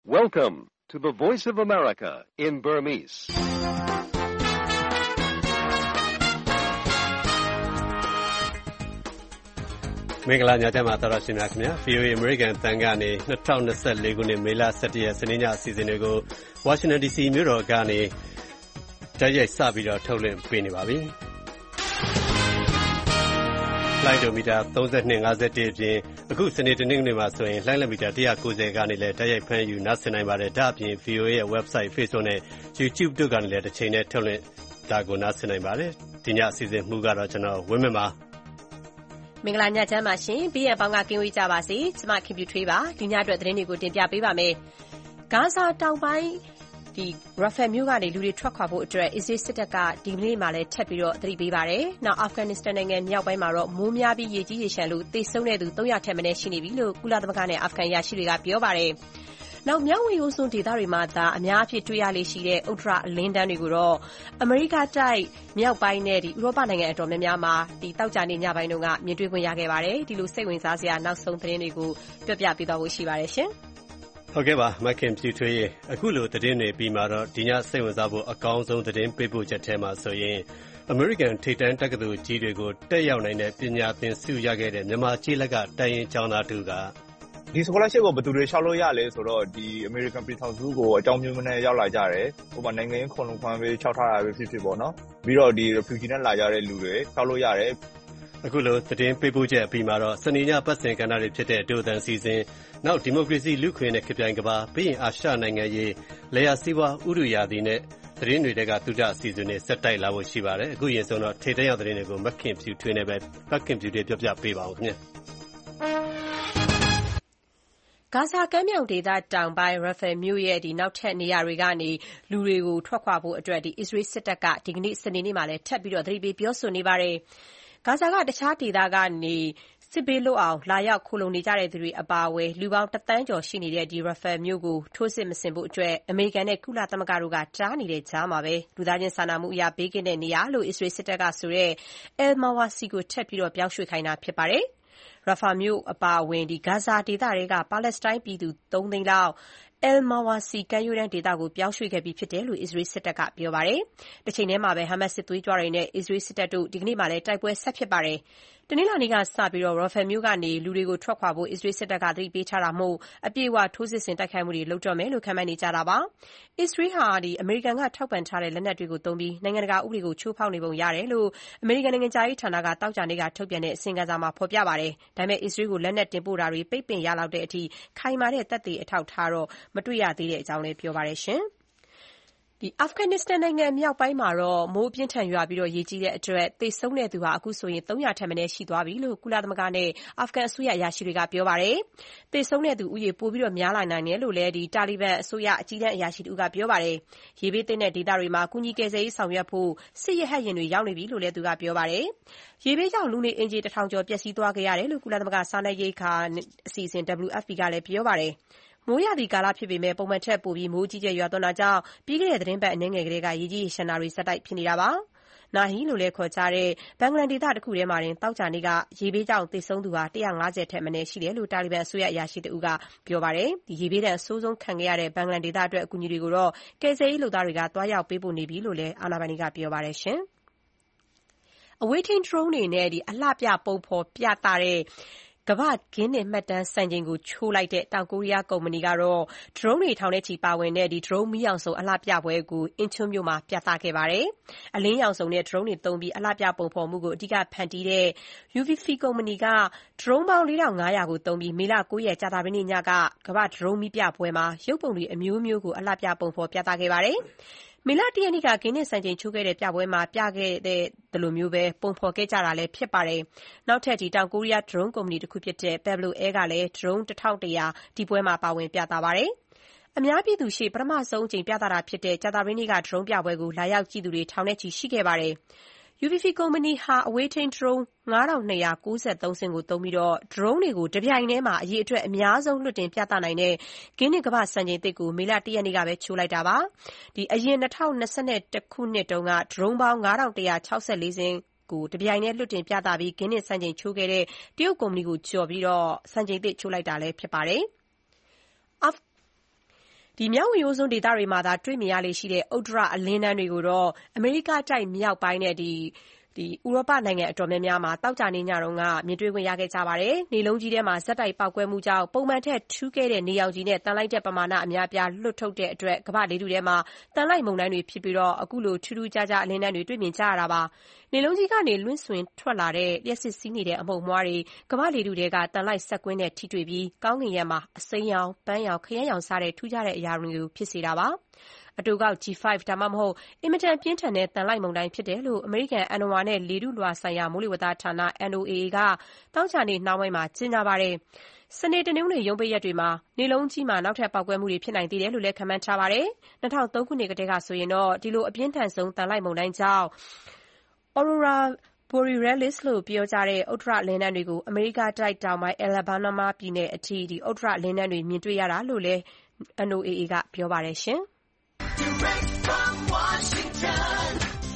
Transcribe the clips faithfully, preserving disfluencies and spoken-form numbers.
Welcome to the Voice of America in Burmese. ။မင်္ဂလာညချမ်းပါတော်တော်ရှင်များခင်ဗျာ ဗွီအိုအေ American တန်ကနေ၂၀၂၄ခုနှစ်မေလ၁၁ရက်စနေညအစီအစဉ်တွေကို Washington ဒီ စီ မြို့တော်ကနေတိုက်ရိုက်စပြီးတော့ထုတ်လွှင့်ပေးနေပါပြီ။လိုင်းဒိုမီတာသုံး၂ ၅၁အပြင်အခုစနေတနင်္ဂနွေမှာဆိုရင်လိုင်းလမီတာ၁၉၀ကနေလည်းတိုက်ရိုက်ဖမ်းယူနားဆင်နိုင်ပါတယ်။ဒါ့အပြင် ဗွီအိုအေ ရဲ့ website, Facebook နဲ့ YouTube တို့ကနေလည်းတစ်ချိန်နဲ့ထုတ်လွှင့်ဒါကိုနားဆင်နိုင်ပါတယ်။ဒီညအစီအစဉ်မှုကတော့ကျွန်တော်ဝင်းမင်းပါမင်္ဂလာညချမ်းပါရှင်။ ဘီရန်ပေါင်းကကင်းဝေးကြပါစေ။ကျွန်မခင်ပြူထွေးပါ။ဒီညအတွက်သတင်းတွေကိုတင်ပြပေးပါမယ်။ဂါဇာတောင်ပိုင်းဒီရာဖယ်မြို့ကနေလူတွေထွက်ခွာဖို့အတွက်အစ္စရေးစစ်တပ်ကဒီနေ့မှလည်းထပ်ပြီးတော့သတိပေးပါတယ်။နောက်အာဖဂန်နစ္စတန်နိုင်ငံမြောက်ပိုင်းမှာတော့မိုးများပြီးရေကြီးရေရှမ်းလို့သေဆုံးတဲ့သူ၃၀၀ထက်မနည်းရှိနေပြီလို့ကုလသမဂ္ဂနဲ့အာဖဂန်ရရှိတွေကပြောပါတယ်။နောက်မြောက်ဝီယိုစွန်းဒေသတွေမှာသာအများအဖြစ်တွေ့ရလေရှိတဲ့ဥတ္တရအလင်းတန်းတွေကိုတော့အမေရိကတိုက်မြောက်ပိုင်းနဲ့ဒီဥရောပနိုင်ငံအတော်များများမှာဒီတောက်ကြနေညပိုင်းတုန်းကမြင်တွေ့ခွင့်ရခဲ့ပါတယ်ဒီလိုစိတ်ဝင်စားစရာနောက်ဆုံးသတင်းတွေကိုပြပြပေးသွားဖို့ရှိပါတယ်ရှင်ဟုတ်ကဲ့ပါမခင်ပြူထွေးရေအခုလိုသတင်းတွေပြီးမှတော့ဒီညစိတ်ဝင်စားဖို့အကောင်းဆုံးသတင်းပေးပို့ချက်ထဲမှာဆိုရင်အမေရိကန်ထိပ်တန်းတက္ကသိုလ်ကြီးတွေကိုတက်ရောက်နိုင်တဲ့ပညာသင်ဆုရခဲ့တဲ့မြန်မာကြီးလက်ကတိုင်းရင်ကျောင်းသားတူကဒီ scholarship ကိုဘယ်သူတွေလျှောက်လို့ရလဲဆိုတော့ဒီ American ပြည်ထောင်စုကိုအကြောင်းမျိုးမျိုးနဲ့ရောက်လာကြတယ်ဟိုမှာနိုင်ငံရေးခွန်လုံခွန်ပဲလျှောက်ထားတာပဲဖြစ်ဖြစ်ပေါ့နော်ပြီးတော့ဒီ refugee နဲ့လာကြတဲ့လူတွေလျှောက်လို့ရတယ်အခုလိုသတင်းပေးပို့ချက်အပြီးမှာတော့စနေညပတ်စဉ်ကဏ္ဍတွေဖြစ်တဲ့ဒိုသန်စီစဉ်နောက်ဒီမိုကရေစီလူခွင့်နဲ့ခေပြိုင်ကဘာပြီးရင်အာရှနိုင်ငံရေးလေယာစီးပွားဥရုယာသည်နဲ့သတင်းတွေကတူတအစီအစဉ်တွေဆက်တိုက်လာဖို့ရှိပါတယ်အခုရင်ဆုံးတော့ထေတရောက်သတင်းတွေကိုမခင်ဖြူထွေးနေပဲမခင်ဖြူတွေပြောပြပေးပါအောင်ခင်ဗျဂါဇာကမ်းမြောင်ဒေသတောင်ပိုင်းရာဖယ်မြို့ရဲ့ဒီနောက်ထပ်နေရာတွေကနေလူတွေကိုထွက်ခွာဖို့အတွက်ဒီအစ္စရေးစစ်တပ်ကဒီကနေ့စနေနေ့မှာလည်းထပ်ပြီးတော့သတိပေးပြောဆိုနေပါတယ်။ဂါဇာကတခြားဒေသကနေစစ်ဘေးလွတ်အောင်လာရောက်ခိုလုံနေကြတဲ့သူတွေအပါအဝင်လူပေါင်းတသန်းကျော်ရှိနေတဲ့ဒီရာဖယ်မြို့ကိုထိုးစစ်မဆင်ဖို့အတွက်အမေရိကန်နဲ့ကုလသမဂ္ဂတို့ကတားနေတဲ့ကြားမှာပဲလူသားချင်းစာနာမှုအရာဘေးကင်းတဲ့နေရာလို့အစ္စရေးစစ်တပ်ကဆိုတဲ့ El Mawasi ကိုထပ်ပြီးတော့ပြောင်းရွှေ့ခိုင်းတာဖြစ်ပါတယ်။ရာဖာမြို့အပါအဝင်ဒီဂါဇာဒေသတွေကပါလက်စတိုင်းပြည်သူသုံးသိန်းလောက် El Mawasi ကမ်းရိုးတန်းဒေသကိုပြောင်းရွှေ့ခဲ့ပြီးဖြစ်တယ်လို့အစ္စရေးစစ်တပ်ကပြောပါတယ်။တစ်ချိန်တည်းမှာပဲဟာမတ်စ်စစ်သွေးကြွတွေနဲ့အစ္စရေးစစ်တပ်တို့ဒီကနေ့မှလည်းတိုက်ပွဲဆက်ဖြစ်ပါတယ်။တနင်္လာနေ့ကစပြီးတော့ရာဖယ်မြို့ကနေလူတွေကိုထွက်ခွာဖို့အစ္စရေးစစ်တပ်ကသတိပေးထားတာမို့အပြည့်အဝထိုးစစ်ဆင်တိုက်ခိုက်မှုတွေလုပ်တော့မယ်လို့ခန့်မှန်းနေကြတာပါ။အစ္စရေးဟာဒီအမေရိကန်ကထောက်ပံ့ထားတဲ့လက်နက်တွေကိုသုံးပြီးနိုင်ငံတကာဥပဒေကိုချိုးဖောက်နေပုံရတယ်လို့အမေရိကန်နိုင်ငံသားရေးဌာနကတောက်ကြနေ့ကထုတ်ပြန်တဲ့အစီရင်ခံစာမှာဖော်ပြပါတယ်။ဒါပေမဲ့အစ္စရေးကိုလက်နက်တင်ပို့တာတွေပိတ်ပင်ရလောက်တဲ့အထိခိုင်မာတဲ့သက်သေအထောက်ထားတော့မတွေ့ရသေးတဲ့အကြောင်းလည်းပြောပါတယ်ရှင်။ဒီအာဖဂန်နစ္စတန်နိုင်ငံမြောက်ပိုင်းမှာတော့မိုးပြင်းထန်ရွာပြီးတော့ရေကြီးတဲ့အတွက်သေဆုံးတဲ့သူဟာအခုဆိုရင်၃၀၀ထက်မနည်းရှိသွားပြီလို့ကုလသမဂ္ဂနဲ့အာဖဂန်အစိုးရအရာရှိတွေကပြောပါတယ်။သေဆုံးတဲ့သူဦးရေပိုပြီးတော့များလာနိုင်တယ်လို့လည်းဒီတာလီဘန်အစိုးရအကြီးတန်းအရာရှိတူကပြောပါတယ်။ရေဘေးသင့်တဲ့ဒေသတွေမှာကုညီကယ်ဆယ်ရေးဆောင်ရွက်ဖို့စစ်ရဟတ်ယာဉ်တွေရောက်နေပြီလို့လည်းသူကပြောပါတယ်။ရေဘေးကြောင့်လူနေအင်ဂျီတစ်ထောင်ကျော်ပျက်စီးသွားခဲ့ရတယ်လို့ကုလသမဂ္ဂစားနပ်ရိက္ခာအစီအစဉ် W F P ကလည်းပြောပါတယ်။မိုးရာသီကာလဖြစ်ပေမဲ့ပုံမှန်ထက်ပိုပြီးမိုးကြီးကျယ်ရွာသွန်းတာကြောင့်ပြီးခဲ့တဲ့သတင်းပတ်အနည်းငယ်ကလေးကရေကြီးရေရှမ်းတာတွေဆက်တိုက်ဖြစ်နေတာပါ။နာဟီလို့လည်းခေါ်ကြတဲ့ဘင်္ဂလန်ဒေသတစ်ခုထဲမှာတင်တောက်ကြနေ့ကရေဘေးကြောင့်သေဆုံးသူဟာ၁၅၀ထက်မနည်းရှိတယ်လို့တာလီဘန်အစိုးရအရာရှိတဦးကပြောပါတယ်။ဒီရေဘေးဒဏ်အဆိုးဆုံးခံခဲ့ရတဲ့ဘင်္ဂလန်ဒေသအတွက်အကူအညီတွေကိုတော့ကယ်ဆယ်ရေးလုပ်သားတွေကတွားရောက်ပေးပို့နေပြီလို့လည်းအာဏာပိုင်တွေကပြောပါတယ်ရှင်။အဝေးထိန်း drone တွေနဲ့ဒီအလှပြပုံဖော်ပြသတဲ့ကမ္ဘာ့ဂင်းနစ်မှတ်တမ်းစံချိန်ကိုချိုးလိုက်တဲ့တောင်ကိုရီးယားကုမ္ပဏီကတော့ drone တွေထောင်ထဲချီပါဝင်တဲ့ဒီ drone မီးရောင်စုံအလှပြပွဲကိုအင်ချွန်းမြို့မှာပြသခဲ့ပါတယ်။အလင်းရောင်စုံနဲ့ drone တွေသုံးပြီးအလှပြပုံဖော်မှုကိုအဓိကဖန်တီးတဲ့ ယူ ဗီ Fi ကုမ္ပဏီက drone ပေါင်း၄ထောင်ငါးရာကိုသုံးပြီးမေလ၉ရက်ကြာသပတေးနေ့ညကကမ္ဘာ့ drone မီးပြပွဲမှာရုပ်ပုံတွေအမျိုးမျိုးကိုအလှပြပုံဖော်ပြသခဲ့ပါတယ်။မေလ၁ရက်နေ့ကဂင်းနစ်စံချိန်ချိုးခဲ့တဲ့ပြပွဲမှာပြခဲ့တဲ့လိုမျိုးပဲပုံဖော်ခဲ့ကြတာလည်းဖြစ်ပါတယ်။နောက်ထပ်ဒီတောင်ကိုရီးယား drone ကုမ္ပဏီတစ်ခုဖြစ်တဲ့ Pebble Air ကလည်း drone တစ်ထောင်တစ်ရာဒီပွဲမှာပါဝင်ပြသပါတယ်။အများပြည်သူရှေ့ပထမဆုံးအကြိမ်ပြသတာဖြစ်တဲ့ကြာသပတေးနေ့က drone ပြပွဲကိုလာရောက်ကြည့်သူတွေထောင်နဲ့ချီရှိခဲ့ပါတယ်။ ယူ ဗီ Fi ကုမ္ပဏီဟာအဝေးထိန်း drone ၅ထောင်၂ရာ၉၃ စင်းကိုသုံးပြီး drone တွေကိုတပြိုင်တည်းမှာအရေအတွက်အများဆုံးလွှတ်တင်ပြသနိုင်တဲ့ဂင်းနစ်ကမ္ဘာ့စံချိန်သစ်ကိုမေလ၁ရက်နေ့ကပဲချိုးလိုက်တာပါ။ဒီအရင်၂၀၂၁ခုနှစ်တုန်းက drone ပေါင်း၅ထောင်၁ရာ၆၄ စင်းကိုတပြိုင်တည်းလွှတ်တင်ပြသပြီးဂင်းနစ်စံချိန်ချိုးခဲ့တဲ့တရုတ်ကုမ္ပဏီကိုကျော်ပြီးစံချိန်သစ်ချိုးလိုက်တာလည်းဖြစ်ပါတယ်။ဒီမြောက်ဝင်ရိုးစွန်းဒေသတွေမှာသာတွေ့မြင်ရလေရှိတဲ့ဥတ္တရအလင်းတန်းတွေကိုတော့အမေရိကတိုက်မြောက်ပိုင်းနဲ့ဒီဒီဥရောပနိုင်ငံအတော်များများမှာတောက်ကြနေညတော့ကမြင်တွေ့ခွင့်ရခဲ့ကြပါတယ်။နေလုံးကြီးထဲမှာဇက်တိုက်ပောက်ကွဲမှုကြောင့်ပုံမှန်ထက်ထူးခဲ့တဲ့နေရောင်ခြည်နဲ့တန်လိုက်တဲ့ပမာဏအများပြားလွတ်ထုတ်တဲ့အတွက်ကမ္ဘာလေထုထဲမှာတန်လိုက်မုန်တိုင်းတွေဖြစ်ပြီးတော့အခုလိုထူးထူးခြားခြားအလင်းတန်းတွေတွေ့မြင်ကြရတာပါ။နေလုံးကြီးကနေလွင့်ဆွင်ထွက်လာတဲ့လျှက်စစ်စီးနေတဲ့အမှုန်မွှားတွေကမ္ဘာလေထုထဲကတန်လိုက်ဆက်ကွင်းနဲ့ထိတွေ့ပြီးကောင်းကင်ရဲ့မှာအစိမ်းရောင်ပန်းရောင်ခရမ်းရောင်စတဲ့ထူးခြားတဲ့အရာတွေကိုဖြစ်စေတာပါ။အတူကောက် ဂျီ ဖိုက် ဒါမှမဟုတ်အင်မတန်ပြင်းထန်တဲ့တန်လိုက်မုန်တိုင်းဖြစ်တယ်လို့အမေရိကန်အဏ္ဏဝါနဲ့လေထုလွှာဆိုင်ရာမိုးလေဝသဌာန အန် အို အေ အေ ကသောကြာနေ့နှောင်းပိုင်းမှာကြေညာပါတယ်။စနေတနင်္ဂနွေရုံးပိတ်ရက်တွေမှာနေလုံးကြီးမှာနောက်ထပ်ပောက်ကွဲမှုတွေဖြစ်နိုင်သေးတယ်လို့လည်းခန့်မှန်းထားပါတယ်။၂၀၀၃ခုနှစ်ကတည်းကဆိုရင်တော့ဒီလိုအပြင်းထန်ဆုံးတန်လိုက်မုန်တိုင်းကြောင့် Aurora Borealis လို့ပြောကြတဲ့ဥတ္တရလင်းတန်းတွေကိုအမေရိကတိုက်တောင်ပိုင်း Alabama ပြည်နယ်အထိဒီဥတ္တရလင်းတန်းတွေမြင်တွေ့ရတာလို့လည်း အန် အို အေ အေ ကပြောပါတယ်ရှင်။ Direct from Washington,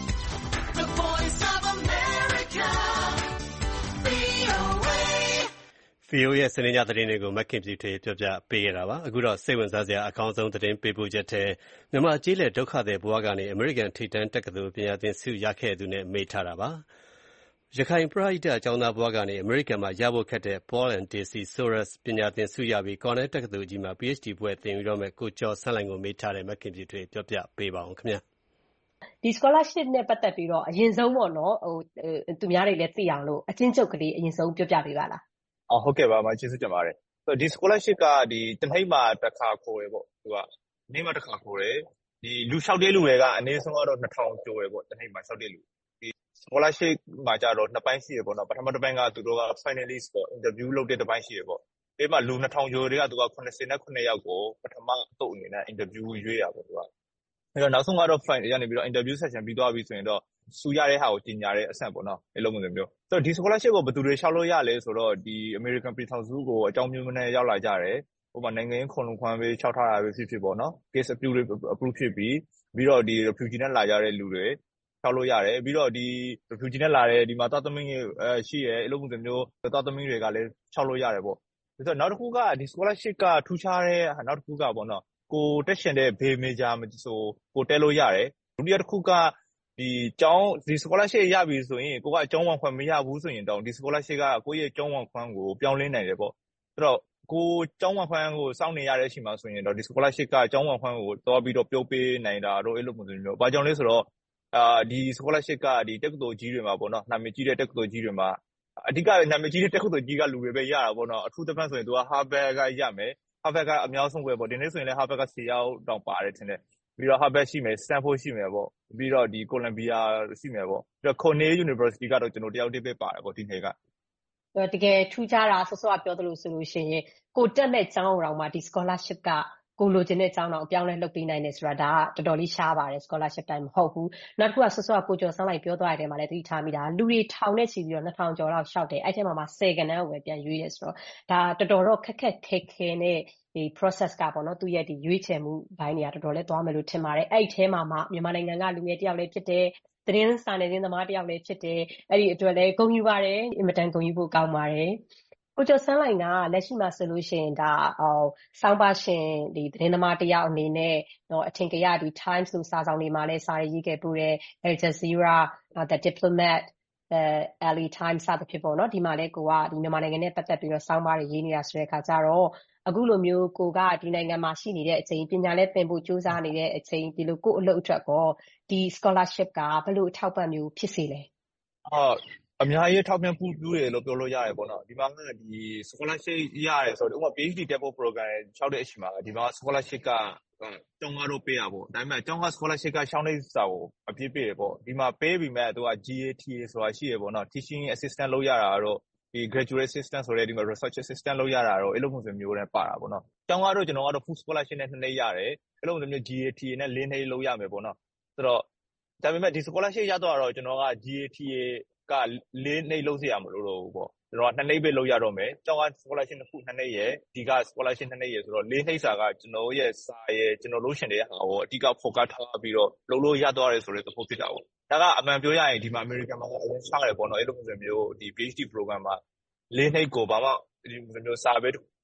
the voice of America, ဗွီအိုအေဗီအိုအေ ရဲ့စနေညသတင်းတွေကိုမခင်ပြူထွေးပြောပြပေးခဲ့တာပါ။အခုတော့စိတ်ဝင်စားစရာအကောင်းဆုံးသတင်းပေးပို့ချက်ထဲမြန်မာကျေးလက်ဒုက္ခသည်ဘဝကနေအမေရိကန်ထိပ်တန်းတက္ကသိုလ်ပညာသင်ဆုရခဲ့သူနဲ့မေးထားတာပါ။ရခိုင်ပရိဟိတအကြောင်းသားဘဝကနေအမေရိကန်မှာရဖို့ခက်တဲ့ Paul and Daisy Soros ပညာသင်ဆုရပြီး Cornell တက္ကသိုလ်ကြီးမှာ ပီအိုက်ချ်ဒီ ဘွဲ့သင်ယူတော့မဲ့ကိုကျော်ဆန်းလှိုင်ကိုမေးထားတဲ့မခင်ပြူထွေးပြောပြပေးပါအောင်ခင်ဗျာ။ဒီ scholarship နဲ့ပတ်သက်ပြီးတော့အရင်ဆုံးပေါ့နော်ဟိုသူများတွေလည်းသိအောင်လို့အချင်းချုပ်ကလေးအရင်ဆုံးပြောပြပေးပါလား။အော်ဟုတ်ကဲ့ပါမကျေးဇူးတင်ပါတယ်။ဆိုတော့ဒီ scholarship ကဒီတနေ့မှတစ်ခါခေါ်ရပေါ့သူကနေ့မှတစ်ခါခေါ်တယ်ဒီလူလျှောက်တဲ့လူတွေကအနည်းဆုံးကတော့နှစ်ထောင်ကျော်ရပေါ့တနေ့မှလျှောက်တဲ့လူဒီ scholarship မှာကြတော့နှစ်ပိုင်းရှိရပေါ့နော်ပထမတစ်ပိုင်းကသူတို့က finalist ပေါ့ interview လုပ်တဲ့တစ်ပိုင်းရှိရပေါ့ဒီမှာလူနှစ်ထောင်ကျော်တွေကသူကခုနှစ်ဆယ်နဲ့ခုနှစ်ယောက်ကိုပထမအတုပ်အနေနဲ့ interview ရွေးရပေါ့သူကအဲ့တော့နောက်ဆုံးကတော့ final ရနေပြီးတော့ interview session ပြီးသွားပြီဆိုရင်တော့စူရတဲ့ဟာကိုကြီးညာတဲ့အဆင့်ပေါ့နော်အဲ့လိုမျိုးမျိုးဆိုတော့ဒီ scholarship ကိုဘယ်သူတွေလျှောက်လို့ရလဲဆိုတော့ဒီ American ပြည်ထောင်စုကိုအကြောင်းမျိုးနဲ့ရောက်လာကြတယ်ဟိုမှာနိုင်ငံရေးခွန်လုံခွမ်းပဲလျှောက်ထားတာပဲဖြစ်ဖြစ်ပေါ့နော် case approve approve ဖြစ်ပြီးပြီးတော့ဒီ refugee နဲ့လာကြတဲ့လူတွေလျှောက်လို့ရတယ်ပြီးတော့ဒီ refugee နဲ့လာတဲ့ဒီမှာသားသမီးတွေရှိရဲအဲ့လိုမျိုးမျိုးသားသမီးတွေကလည်းလျှောက်လို့ရတယ်ပေါ့ဆိုတော့နောက်တစ်ခုကဒီ scholarship ကထူးခြားတဲ့နောက်တစ်ခုကပေါ့နော်ကိုတက်ရှင်တဲ့ဘေးမေဂျာဆိုကိုတက်လို့ရတယ်ဒုတိယတစ်ခုကဒီကျောင်းဒီ scholarship ရပြီဆိုရင်ကိုကအကျောင်းဝင်ခွင့်မရဘူးဆိုရင်တော့ဒီ scholarship ကကိုယ့်ရဲ့ကျောင်းဝင်ခွင့်ကိုပြောင်းလဲနိုင်တယ်ပေါ့ဆိုတော့ကိုကျောင်းဝင်ခွင့်ကိုစောင့်နေရတဲ့အချိန်မှာဆိုရင်တော့ဒီ scholarship ကကျောင်းဝင်ခွင့်ကိုတော်ပြီးတော့ပြုတ်ပေးနိုင်တာတော့အဲ့လိုမျိုးမျိုးဘာကြောင့်လဲဆိုတော့အာဒီ scholarship ကဒီတက္ကသိုလ်ကြီးတွေမှာပေါ့နော်နာမည်ကြီးတဲ့တက္ကသိုလ်ကြီးတွေမှာအဓိကနာမည်ကြီးတဲ့တက္ကသိုလ်ကြီးကလူတွေပဲရတာပေါ့နော်အထူးသဖြင့်ဆိုရင်သူက Harvard ကရမယ် Harvard ကအများဆုံးပဲပေါ့ဒီနေ့ဆိုရင်လည်း Harvard ကဆယ်ယောက်တောင်ပါတယ်ထင်တယ်ပြီးတော့ Harvard ရှိမယ် Stanford ရှိမယ်ပေါ့ပြီးတော့ဒီ Columbia ရှိမယ်ပေါ့ပြီးတော့ Cornell University ကတော့ကျွန်တော်တယောက်တည်းပဲပါတယ်ပေါ့ဒီနေ့ကတကယ်ထူးခြားတာဆောစောကပြောသလိုဆိုလို့ရှိရင်ကိုတက်မဲ့ကျောင်းတော်မှာဒီ scholarship ကကိုလိုချင်တဲ့ကျောင်းတော်အပြောင်းလဲလုပ်ပေးနိုင်တယ်ဆိုတာဒါကတော်တော်လေးရှားပါတယ် scholarship တိုင်းမဟုတ်ဘူးနောက်တစ်ခုကဆောစောကကိုကျော်ဆန်းလိုက်ပြောသွားတဲ့နေရာမှာလည်းသတိထားမိတာလူတွေထောင်နဲ့ချီပြီးတော့နှစ်ထောင်ကျော်လောက်ရှောက်တယ်အဲ့ထဲမှာမှာဆယ်ကဏ္ဍကိုပဲပြန်ရွေးရဲဆိုတော့ဒါတော်တော်တော့ခက်ခက်ခဲခဲနဲ့ဒီ process ကပေါ့နော်သူရဲ့ဒီရွေးချယ်မှုဘိုင်းတွေကတော်တော်လေးသွားမယ်လို့ထင်ပါတယ်အဲ့ဒီထဲမှာမှမြန်မာနိုင်ငံကလူငယ်တယောက်လေးဖြစ်တဲ့သတင်းစာနယ်သမားတယောက်လေးဖြစ်တယ်အဲ့ဒီအတွက်လည်းဂုဏ်ယူပါတယ်အင်မတန်ဂုဏ်ယူဖို့ကောင်းပါတယ်ကိုကျော်ဆန်းလှိုင်ကလက်ရှိမှာဆိုလို့ရှိရင်ဒါအော်စောင်းပါရှင်ဒီသတင်းသမားတယောက်အနေနဲ့တော့အထင်ကရဒီ Times လို့စာဆောင်တွေမှာလည်းစာရေးခဲ့ပူတဲ့ Al Jazeera The Diplomat အဲ L A Times စသဖြင့်ပေါ့နော်ဒီမှာလည်းကိုကဒီမြန်မာနိုင်ငံနဲ့ပတ်သက်ပြီးတော့စောင်းပါတွေရေးနေတာဆိုတဲ့အခါကျတော့အခုလိုမျိုးကိုကဒီနိုင်ငံမှာရှိနေတဲ့အချိန်ပညာလည်းသင်ဖို့ကြိုးစားနေတဲ့အချိန်ဒီလိုကိုအလုပ်အတွက်ကောဒီ scholarship ကဘယ်လိုအထောက်ပံ့မျိုးဖြစ်စေလဲဟုတ်အများကြီးထောက်ပံ့မှုပြုတယ်လို့ပြောလို့ရတယ်ပေါ့နော်ဒီမှာကဒီ scholarship ရတယ်ဆိုတော့ဥပမာ PhD Depo Program ရှောက်တဲ့အချိန်မှာဒီမှာ scholarship ကကျောင်းကတော့ပေးရပေါ့ဒါပေမဲ့ကျောင်းက scholarship ကရှောင်းနေစာကိုအပြည့်ပေးရပေါ့ဒီမှာပေးပြီးမဲ့သူက G A T A ဆိုတာရှိရပေါ့နော် Teaching Assistant လုပ်ရတာတော့ဒီ Graduate Assistant ဆိုတဲ့ဒီမှာ Research Assistant လုပ်ရတာတော့အဲ့လိုမျိုးမျိုးနဲ့ပါတာပေါ့နော်ကျောင်းကတော့ကျွန်တော်ကတော့ Full Scholarship နဲ့နှစ်နှစ်ရတယ်အဲ့လိုမျိုး G A T A နဲ့လေးနှစ်လုပ်ရမယ်ပေါ့နော်ဆိုတော့ဒါပေမဲ့ဒီ scholarship ရတော့ကျွန်တော်က G A T A ကလေးနှစ်လုံးစရာမလိုတော့ဘူးပေါ့ကျွန်တော်ကနှစ်နှစ်ပဲလုပ်ရတော့မယ်ကျောင်းက scholarship တစ်ခုနှစ်နှစ်ရယ်ဒီက scholarship နှစ်နှစ်ရယ်ဆိုတော့လေးနှစ်စာကကျွန်တော်ရဲ့စာရယ်ကျွန်တော်လုပ်ရှင်တဲ့ဟာကိုအဓိက focus ထားပြီးတော့လုပ်လို့ရသွားတယ်ဆိုတဲ့သဘောဖြစ်တာပေါ့ဒါကအမှန်ပြောရရင်ဒီမှာ American မှာအရင်ရှားတယ်ပေါ့နော်အဲ့လိုမျိုးမျိုးဒီ PhD program မှာလေးနှစ်ကိုဘာမှဒီမျိုးစာပဲ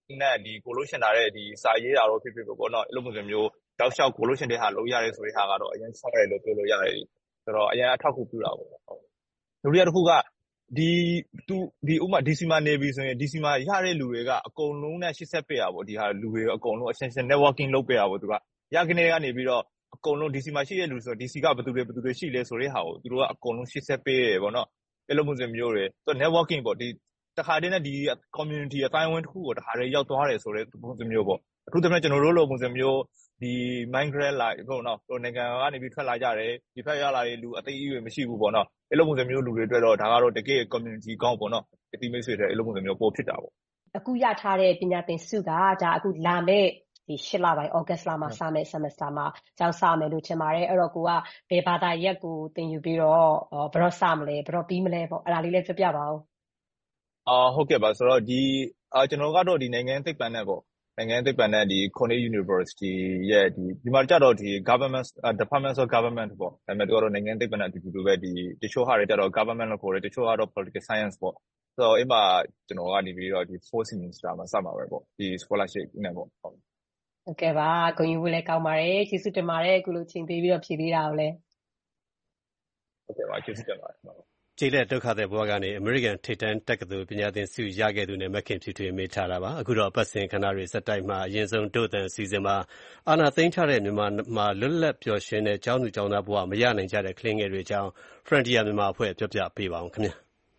နဲ့ဒီကိုလို့ရှင်လာတဲ့ဒီစာရေးတာတော့ဖြစ်ဖြစ်ပေါ့နော်အဲ့လိုပုံစံမျိုးတောက်လျှောက်ကိုလို့ရှင်တဲ့ဟာလုပ်ရတယ်ဆိုတဲ့ဟာကတော့အရင်ဆောက်ရတယ်လို့ပြောလို့ရတယ်ဆိုတော့အရင်အထောက်ကူပြုတာပေါ့ဟုတ်ဒုတိယတစ်ခုကဒီသူဒီဥမာ D C မှာနေပြီဆိုရင် D C မှာရတဲ့လူတွေကအကုန်လုံးနဲ့ရှစ်ဆက်ပေးရပါဒီဟာလူတွေအကုန်လုံး extension networking လုပ်ပေးရပါသူကရကနေကနေပြီးတော့အကုန်လုံး D C မှာရှိတဲ့လူဆို D C ကဘယ်သူတွေဘယ်သူတွေရှိလဲဆိုတဲ့ဟာကိုသူတို့ကအကုန်လုံးရှစ်ဆက်ပေးရပေါ့နော်အဲ့လိုပုံစံမျိုးတွေသူ networking ပေါ့ဒီတခါတည်းနဲ့ဒီ community အတိုင်းအဝန်တစ်ခုကိုတခါတည်းရောက်သွားတယ်ဆိုတဲ့ပုံစံမျိုးပေါ့အခုတည်းကကျွန်တော်တို့လိုပုံစံမျိုးဒီ migrant လာပေါ့နော်ဟိုနိုင်ငံကနေပြီးထွက်လာကြတယ်ဒီဖက်ရောက်လာတဲ့လူအသိအရွယ်မရှိဘူးပေါ့နော်အဲ့လိုပုံစံမျိုးလူတွေအတွက်တော့ဒါကတော့တကယ် community ကောင်းပေါ့နော်အတိမိတ်ဆွေတွေအဲ့လိုပုံစံမျိုးပို့ဖြစ်တာပေါ့အခုရထားတဲ့ပညာသင်စုကဒါအခုလာမဲ့ဒီရှစ်လပိုင်း August လမှာစမဲ့ semester မှာကျောင်းစမယ်လို့ထင်ပါတယ်အဲ့တော့ကိုကဘယ်ဘာသာရက်ကိုသင်ယူပြီးတော့ဘယ်တော့စမလဲဘယ်တော့ပြီးမလဲပေါ့အဲ့ဒါလေးလည်းပြပြပါဦးအာဟုတ်ကဲ့ပါဆိုတော့ဒီအာကျွန်တော်ကတော့ဒီနိုင်ငံသိပ္ပံနဲ့ပေါ့နိုင်ငံသိပ္ပံနဲ့ဒီ Cornell University ရဲ့ဒီဒီမှာကြတော့ဒီ government department of government ပေါ့ဒါပေမဲ့တို့ကတော့နိုင်ငံသိပ္ပံနဲ့အတူတူပဲဒီတချို့ဟာတွေကြတော့ government လို့ခေါ်တယ်တချို့ကတော့ political science ပေါ့ဆိုတော့အဲ့မှာကျွန်တော်ကနေပြီးတော့ဒီ fourth semester မှာစမှာပဲပေါ့ဒီ scholarship နဲ့ပေါ့ဟုတ်ဟုတ်ကဲ့ပါဂုဏ်ယူဖို့လည်းကောင်းပါတယ်ကျေးဇူးတင်ပါတယ်အခုလိုချိန်ပေးပြီးတော့ဖြည့်ပေးတာကိုလည်းဟုတ်ကဲ့ပါကျေးဇူးတင်ပါတယ်ကျေးလက်ဒုက္ခသည်ဘဝကနေအမေရိကန်ထိပ်တန်းတက္ကသိုလ်ပညာသင်ဆုရခဲ့သူနဲ့မခင်ဖြူထွေးမေးထားတာပါအခုတော့အပတ်စဉ်ခဏတွေစက်တိုက်မှာအရင်ဆုံးဒုသန်အစီအစဉ်မှာအာနာသိန်းထားတဲ့မြန်မာမှာလွတ်လပ်ပျော်ရွှင်တဲ့ကျောင်းသူကျောင်းသားဘဝမရနိုင်ကြတဲ့ကလေးငယ်တွေအကြောင်း Frontier မြန်မာအဖွဲ့ပြောပြပေးပါအောင်ခင်ဗျာ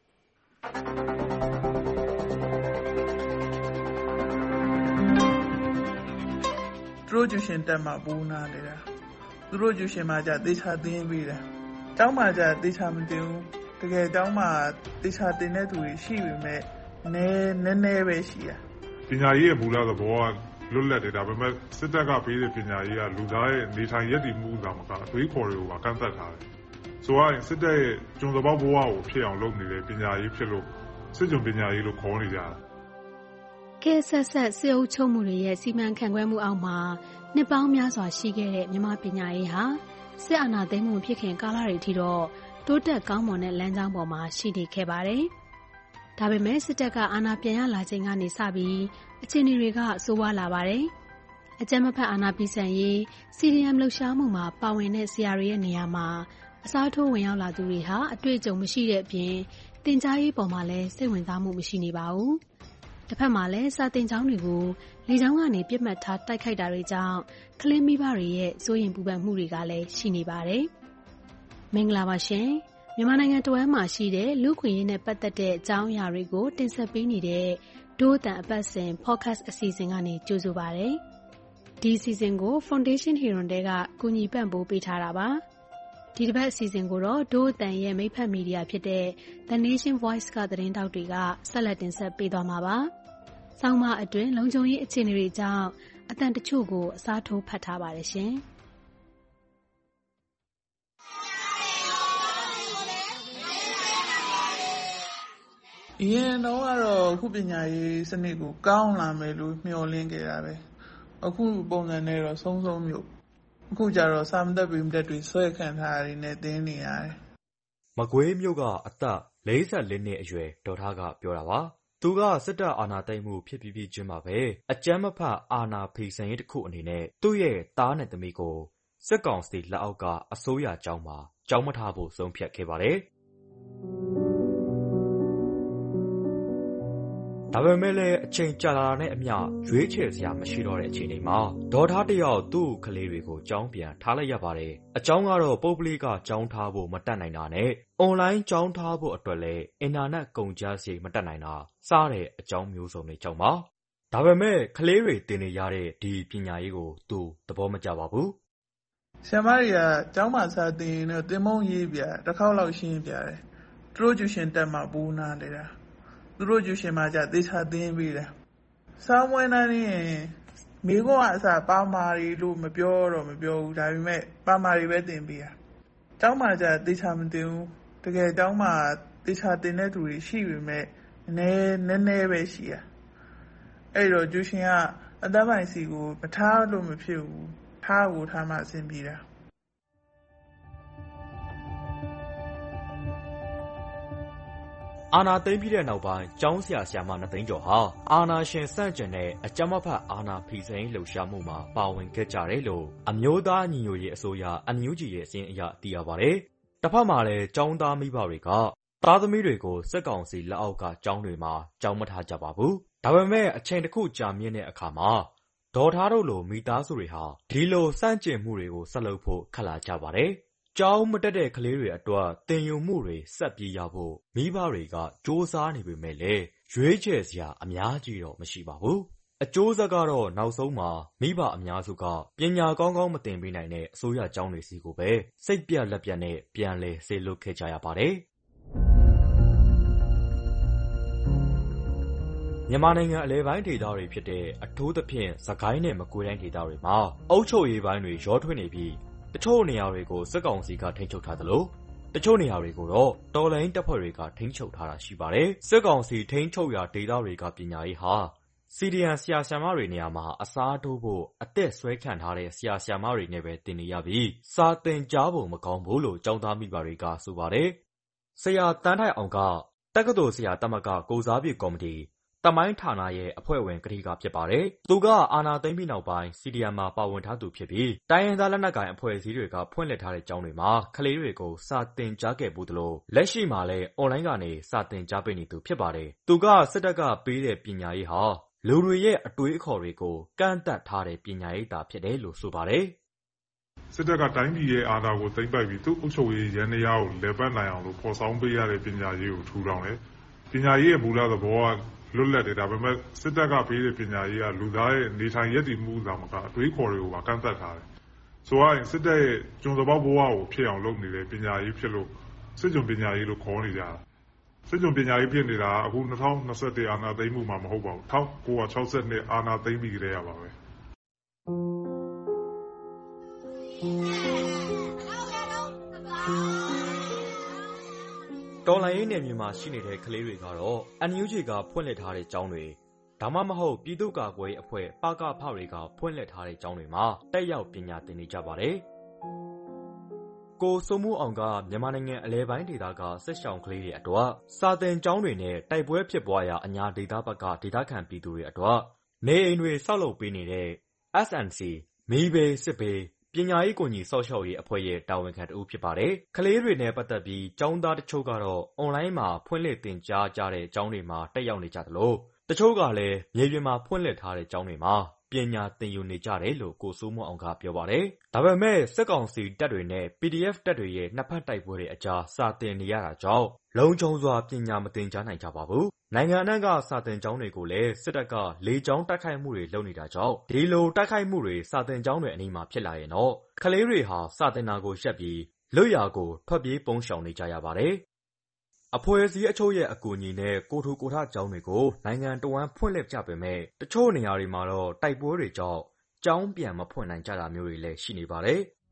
သူတို့ကျူရှင်တက်မှာပူနာနေတာသူတို့ကျူရှင်မှာじゃသေချာသင်ပြီးတယ်ကျောင်းမှာじゃသေချာမတင်ဘူးတကယ်ကျောင်းမှာသေချာတင်တဲ့သူတွေရှိပေမဲ့နည်းနည်းနည်းပဲရှိရပညာရေးရဲ့မူလသဘောကလွတ်လပ်တယ်ဒါပေမဲ့စစ်တပ်ကပေးတဲ့ပညာရေးကလူသားရဲ့နေထိုင်ရည်တည်မှုသာမကအသွေးခေါ်တွေကိုပါကန့်သတ်ထားတယ်ဆိုတော့စစ်တပ်ရဲ့ကျုံသဘောဘဝကိုဖြစ်အောင်လုပ်နေတဲ့ပညာရေးဖြစ်လို့စစ်ကျုံပညာရေးလို့ခေါ်နေကြတာကဲဆက်ဆက်စစ်အုပ်ချုပ်မှုတွေရဲ့စီမံခန့်ခွဲမှုအောက်မှာနှစ်ပေါင်းများစွာရှိခဲ့တဲ့မြန်မာပညာရေးဟာစစ်အာဏာသိမ်းမှုဖြစ်ခင်ကာလတွေအထိတော့တိုးတက်ကောင်းမွန်တဲ့လမ်းကြောင်းပေါ်မှာရှိနေခဲ့ပါတယ်။ဒါပေမဲ့စစ်တပ်ကအာဏာပြန်ရလာချိန်ကနေစပြီးအခြေအနေတွေကဆိုးဝါးလာပါတယ်။အကြမ်းမဖက်အာဏာပြည်ဆန်ရေး စီ ဒီ အမ် လှုပ်ရှားမှုမှာပါဝင်တဲ့ဆရာတွေရဲ့နေရာမှာအစားထိုးဝင်ရောက်လာသူတွေဟာအတွေ့အကြုံမရှိတဲ့အပြင်သင်ကြားရေးပေါ်မှာလည်းစိတ်ဝင်စားမှုမရှိနေပါဘူး။တစ်ဖက်မှာလည်းစာသင်ကျောင်းတွေကိုလေကြောင်းကနေပြစ်မှတ်ထားတိုက်ခိုက်တာတွေကြောင့်ကလေးမိဘတွေရဲ့စိုးရိမ်ပူပန်မှုတွေကလည်းရှိနေပါတယ်။မင်္ဂလာပါရှင်။မြန်မာနိုင်ငံတဝန်းမှာရှိတဲ့လူ့ခွင့်ရေးနဲ့ပတ်သက်တဲ့အကြောင်းအရာတွေကိုတင်ဆက်ပေးနေတဲ့ဒို့အတန်အပတ်စဉ် podcast အစီအစဉ်ကနေကြိုဆိုပါရစေ။ဒီအစီအစဉ်ကို Foundation Heron တဲကကူညီပံ့ပိုးပေးထားတာပါ။ဒီတစ်ပတ်အစီအစဉ်ကိုတော့ဒို့အတန်ရဲ့မိတ်ဖက်မီဒီယာဖြစ်တဲ့ The Nation Voice ကသတင်းတောက်တွေကဆက်လက်တင်ဆက်ပေးသွားမှာပါ။ဆောင်းမအတွင်းလုံခြုံရေးအခြေအနေတွေကြောင့်အတန်တချို့ကိုအစားထိုးဖတ်ထားပါတယ်ရှင်။အရင်တော့ကတော့အခုပညာရေးစနစ်ကိုကောင်းလာမယ်လို့မျှော်လင့်ခဲ့တာပဲအခုပုံစံနဲ့တော့ဆုံးဆုံးမျိုးအခုကျတော့စာမတက်ပင်တက်တွေဆွဲခံထားရနေသင်နေရတယ်မကွေးမြို့ကအသက်လေးဆယ်လေးနှစ်အရွယ်ဒေါ်ထားကပြောတာပါသူကစစ်တပ်အာဏာသိမ်းမှုဖြစ်ပြီးပြီးချင်းမှာပဲအကြမ်းမဖက်အာဏာဖီဆန်ရေးတစ်ခုအနေနဲ့သူ့ရဲ့သားနဲ့သမီးကိုစစ်ကောင်စီလက်အောက်ကအစိုးရကျောင်းမှာကျောင်းမထားဖို့ဆုံးဖြတ်ခဲ့ပါတယ်ဒါပေမဲ့လည်းအချိန်ကြာလာတဲ့အမျှရွေးချယ်စရာမရှိတော့တဲ့အချိန်မှာဒေါ်ထားတယောက်သူ့ကလေးတွေကိုကျောင်းပြန်ထားလိုက်ရပါတယ်အကျောင်းကတော့ပုဂ္ဂလိကကျောင်းထားဖို့မတက်နိုင်တာနဲ့အွန်လိုင်းကျောင်းထားဖို့အတွက်လည်းအင်တာနက်ကုန်ကျစရိတ်မတက်နိုင်တာစားတဲ့အကြောင်းမျိုးစုံတွေကြောင့်ပါဒါပေမဲ့ကလေးတွေတင်နေရတဲ့ဒီပညာရေးကိုသူသဘောမကျပါဘူးဆရာမတွေကကျောင်းမှာစာသင်နေသင်မုံရေးပြတစ်ခေါက်လောက်ရှင်းပြတယ်သူတို့ကျူရှင်တက်မှာပူနာနေတာသူတို့ကျူရှင်မှာじゃသေချာသင်ပြီးတယ်စာမွေးနေရင်မိကောအစားပါမာရီလို့မပြောတော့မပြောဘူးဒါပေမဲ့ပါမာရီပဲသင်ပြီးရကျောင်းမှာじゃသေချာမသင်ဘူးတကယ်ကျောင်းမှာသေချာသင်တဲ့သူတွေရှိပေမဲ့နည်းနည်းနည်းပဲရှိရအဲ့တော့ကျူရှင်ကအသက်ပိုင်းစီကိုမထားလို့မဖြစ်ဘူးထားကိုထားမှအဆင်ပြေတာဒအာဏာသိမ်းပြီးတဲ့နောက်ပိုင်းကျောင်းဆရာဆရာမနှစ်သိန်းကျော်ဟာအာဏာရှင်ဆန့်ကျင်တဲ့အကြမ်းမဖက်အာဏာဖီဆန်ရေးလှုပ်ရှားမှုမှာပါဝင်ခဲ့ကြတယ်လို့အမျိုးသားညီညွတ်ရေးအစိုးရ အန်ယူဂျီ ရဲ့အစီရင်အရသိရပါတယ်။တစ်ဖက်မှာလည်းကျောင်းသားမိဘတွေကသားသမီးတွေကိုစစ်ကောင်စီလက်အောက်ကကျောင်းတွေမှာကျောင်းမထားကြပါဘူး။ဒါပေမဲ့အချိန်တစ်ခုကြာမြင့်တဲ့အခါမှာဒေါ်ထားတို့လိုမိသားစုတွေဟာဒီလိုစန့်ကျင်မှုတွေကိုဆက်လုပ်ဖို့ခက်လာကြပါတယ်။ကျောင်းမတက်တဲ့ကလေးတွေအတွက်သင်ယူမှုတွေဆက်ပြေးရဖို့မိဘတွေကစ조사နေပေမဲ့လည်းရွေးချယ်စရာအများကြီးတော့မရှိပါဘူး။အကျိုးဆက်ကတော့နောက်ဆုံးမှာမိဘအများစုကပညာကောင်းကောင်းမသင်ပေးနိုင်တဲ့အစိုးရကျောင်းတွေစီကိုပဲစိတ်ပြက်လက်ပြက်နဲ့ပြန်လည်ဆေးလွတ်ခဲ့ကြရပါတယ်။မြန်မာနိုင်ငံအလဲပိုင်းဒေသတွေဖြစ်တဲ့အထူးသဖြင့်စကိုင်းနဲ့မကွေးတိုင်းဒေသတွေမှာအုပ်ချုပ်ရေးပိုင်းတွေရောထွေးနေပြီးတချို့နေရာတွေကိုစစ်ကောင်စီကထိန်းချုပ်ထားသလိုတချို့နေရာတွေကိုတော့တော်လှန်ရေးတပ်ဖွဲ့တွေကထိန်းချုပ်ထားတာရှိပါတယ်။စစ်ကောင်စီထိန်းချုပ်ရာဒေသတွေကပညာရေးဟာစီဒီအမ်ဆရာဆရာမတွေနေရာမှာအစားထိုးဖို့အသက်ဆွဲခံထားတဲ့ဆရာဆရာမတွေနဲ့ပဲသင်နေရပြီးစာသင်ကြားဖို့မကောင်းဘူးလို့ကျောင်းသားမိဘတွေကဆိုပါတယ်။ဆရာတန်းထိုက်အောင်ကတက္ကသိုလ်ဆရာတမကကိုစားပြုကော်မတီတမိုင်းဌာနရဲ့အဖွဲ့ဝင်ကတိကဖြစ်ပါတယ်။သူကအာဏာသိမ်းပြီးနောက်ပိုင်းစီဒီအမ်မှာပါဝင်ထားသူဖြစ်ပြီးတိုင်းရင်းသားလက်နက်ကိုင်အဖွဲ့အစည်းတွေကဖွင့်လှစ်ထားတဲ့ကျောင်းတွေမှာကလေးတွေကိုစာသင်ကြားခဲ့ဘူးသလိုလက်ရှိမှာလည်းအွန်လိုင်းကနေစာသင်ကြားပေးနေသူဖြစ်ပါတယ်။သူကစစ်တပ်ကပေးတဲ့ပညာရေးဟာလူတွေရဲ့အတွေးအခေါ်တွေကိုကန့်သတ်ထားတဲ့ပညာရေးသာဖြစ်တယ်လို့ဆိုပါတယ်။စစ်တပ်ကတိုင်းပြည်ရဲ့အာဏာကိုသိမ်းပိုက်ပြီးသူ့အုပ်ချုပ်ရေးရန်ရာကိုလည်ပတ်နိုင်အောင်လို့ဖော်ဆောင်ပေးရတဲ့ပညာရေးကိုထူထောင်တယ်။ပညာရေးရဲ့မူလသဘောကလွတ်လပ်တယ်ဒါပေမဲ့စစ်တပ်ကပေးတဲ့ပညာရေးကလူသားရဲ့နေထိုင်ရည်တည်မှုသာမကအတွေးခေါ်တွေကိုပါကန့်သတ်ထားတယ်။ဆိုရင်စစ်တပ်ရဲ့ကျွန်တော်ဘောဘဝကိုဖြစ်အောင်လုပ်နေတဲ့ပညာရေးဖြစ်လို့စစ်ကျွန်ပညာရေးလို့ခေါ်နေကြတာ။စစ်ကျွန်ပညာရေးဖြစ်နေတာအခု၂၀၂၁အာဏာသိမ်းမှုမှာမဟုတ်ပါဘူး။၁၉၆၂အာဏာသိမ်းပြီးကြရပါပဲ။တော်လှန်ရေးနယ်မြေမှာရှိနေတဲ့ကလေးတွေကတော့ အန်ယူဂျီ ကဖွင့်လှစ်ထားတဲ့ကျောင်းတွေဒါမှမဟုတ်ပြည်သူ့ကာကွယ်ရေးအဖွဲ့ပကဖတွေကဖွင့်လှစ်ထားတဲ့ကျောင်းတွေမှာတက်ရောက်ပညာသင်နေကြပါတယ်။ကိုစိုးမိုးအောင်ကမြန်မာနိုင်ငံအလဲပိုင်းဒေသကစစ်ရှောင်ကလေးတွေအတွက်စာသင်ကျောင်းတွေနဲ့တိုက်ပွဲဖြစ်ပွားရာအညာဒေသဘက်ကဒေသခံပြည်သူတွေအတွက်နေအိမ်တွေဆောက်လုပ်ပေးနေတဲ့ အက်စ် အန် စီ မီးဘေးစစ်ဘေးပညာရေးကိုညီစောင့်ရှောက်ရေးအဖွဲ့ရဲ့တာဝန်ခံတဦးဖြစ်ပါတယ်။ကလေးတွေနဲ့ပတ်သက်ပြီးကျောင်းသားတချို့ကတော့အွန်လိုင်းမှာဖွင့်လှစ်သင်ကြားကြတဲ့ကျောင်းတွေမှာတက်ရောက်နေကြသလိုတချို့ကလည်းမြေပြင်မှာဖွင့်လှစ်ထားတဲ့ကျောင်းတွေမှာပညာသင်ယူနေကြတယ်လို့ကိုစိုးမိုးအောင်ကပြောပါတယ်။ဒါပေမဲ့စစ်ကောင်စီတပ်တွေနဲ့ ပီဒီအက်ဖ် တပ်တွေရဲ့နှစ်ဖက်တိုက်ပွဲတွေအကြားစာသင်နေရတာကြောင့်လုံခြုံစွာပညာမသင်ကြားနိုင်ကြပါဘူး။နိုင်ငံအနှံ့ကစာသင်ကျောင်းတွေကိုလည်းစစ်တပ်ကလေကြောင်းတိုက်ခိုက်မှုတွေလုပ်နေတာကြောင့်ဒီလိုတိုက်ခိုက်မှုတွေစာသင်ကျောင်းတွေအနီးမှာဖြစ်လာရင်တော့ကလေးတွေဟာစာသင်တာကိုရှက်ပြီးလွတ်ရာကိုထွက်ပြေးပုန်းရှောင်နေကြရပါတယ်။အဖွဲ့အစည်းအချို့ရဲ့အကူအညီနဲ့ကိုထူကိုထကျောင်းတွေကိုနိုင်ငံတော်ဝန်ဖွင့်လှစ်ကြပေမဲ့တချို့နေရာတွေမှာတော့တိုက်ပွဲတွေကြောင့်ကျောင်းပြန်မဖွင့်နိုင်ကြတာမျိုးတွေလည်းရှိနေပါတယ်။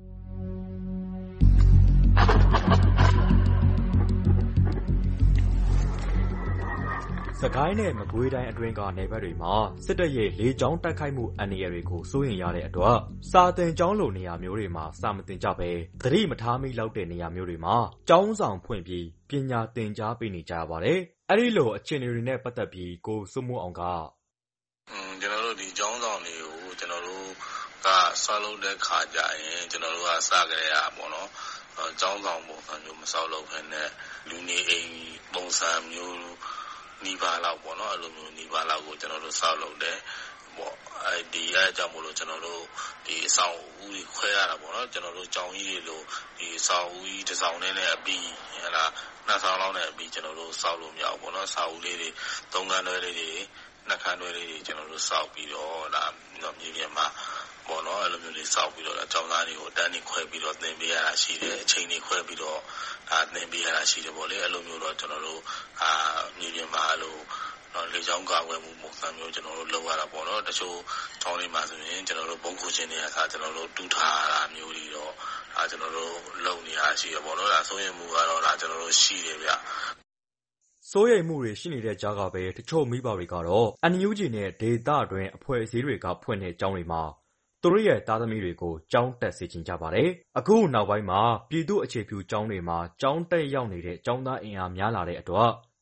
စကိုင်းနဲ့မကွေးတိုင်းအတွင်းကနယ်ဘက်တွေမှာစစ်တပ်ရဲ့လေကြောင်းတိုက်ခိုက်မှုအန္တရာယ်တွေကိုစိုးရိမ်ရတဲ့အတွက်စာသင်ကျောင်းလိုနေရာမျိုးတွေမှာစာမသင်ကြဘဲသတိမထားမိလောက်တဲ့နေရာမျိုးတွေမှာကျောင်းဆောင်ဖွင့်ပြီးပညာသင်ကြားပေးနေကြရပါတယ်။အဲဒီလိုအခြေအနေတွေနဲ့ပတ်သက်ပြီးကိုစိုးမိုးအောင်ကကျွန်တော်တို့ဒီကျောင်းဆောင်တွေကိုကျွန်တော်တို့ကဆောက်လုပ်တဲ့ခါကြရင်ကျွန်တော်တို့ကစကြရပေါ့နော်။ကျောင်းဆောင်ပုံစံမျိုးမဆောက်လုပ်ခင်နဲ့လူနေအိမ်ပုံစံမျိုးနီးပါးလောက်ပေါ့နော်အဲ့လိုမျိုးနီးပါးလောက်ကိုကျွန်တော်တို့ဆောက်လုပ်တယ်ပေါ့အဲဒီအဲကြောင့်မို့လို့ကျွန်တော်တို့ဒီအဆောင်ဦးကြီးခွဲရတာပေါ့နော်ကျွန်တော်တို့ကြောင်ကြီးတွေလို့ဒီအဆောင်ဦးကြီးတစ်ဆောင်နဲ့နဲ့အပြီးဟဲ့လားနှစ်ဆောင်လောက်နဲ့အပြီးကျွန်တော်တို့ဆောက်လို့မရဘူးပေါ့နော်ဆောက်ဦးလေးတွေသုံးခန်းတွဲလေးတွေနှစ်ခန်းတွဲလေးတွေကျွန်တော်တို့ဆောက်ပြီးတော့ဒါမြေပြင်မှာပေါ့နော်အဲ့လိုမျိုးလေးဆောက်ပြီးတော့ကျောင်းသားတွေကိုအတန်းကြီးခွဲပြီးတော့သင်ပေးရတာရှိတယ်အချိန်ကြီးခွဲပြီးတော့ဒါသင်ပေးရတာရှိတယ်ပေါ့လေအဲ့လိုမျိုးတော့ကျွန်တော်တို့အာမြေပြင်မှာအဲ့လိုလေကြောင်းကာကွယ်မှုပုံစံမျိုးကျွန်တော်တို့လုပ်ရတာပေါ့နော်တချို့ကျောင်းတွေမှာဆိုရင်ကျွန်တော်တို့ဘုံခုချင်းတွေအခါကျွန်တော်တို့တူးထားတာမျိုးတွေတော့ဒါကျွန်တော်တို့လုပ်နေရရှိရပေါ့နော်ဒါဆိုရင်မူကတော့ဒါကျွန်တော်တို့ရှိတယ်ဗျစိုးရိမ်မှုတွေရှိနေတဲ့ကြားကပဲတချို့မိဘတွေကတော့အန်ယူဂျီနဲ့ဒေသတွင်းအဖွဲ့အစည်းတွေကဖွင့်တဲ့ကျောင်းတွေမှာသူတို့ရဲ့သားသမီးတွေကိုကျောင်းတက်စေချင်ကြပါတယ်။အခုနောက်ပိုင်းမှာပြည်သူ့အခြေပြုကျောင်းတွေမှာကျောင်းတက်ရောက်နေတဲ့ကျောင်းသားအင်အားများလာတဲ့အတွက်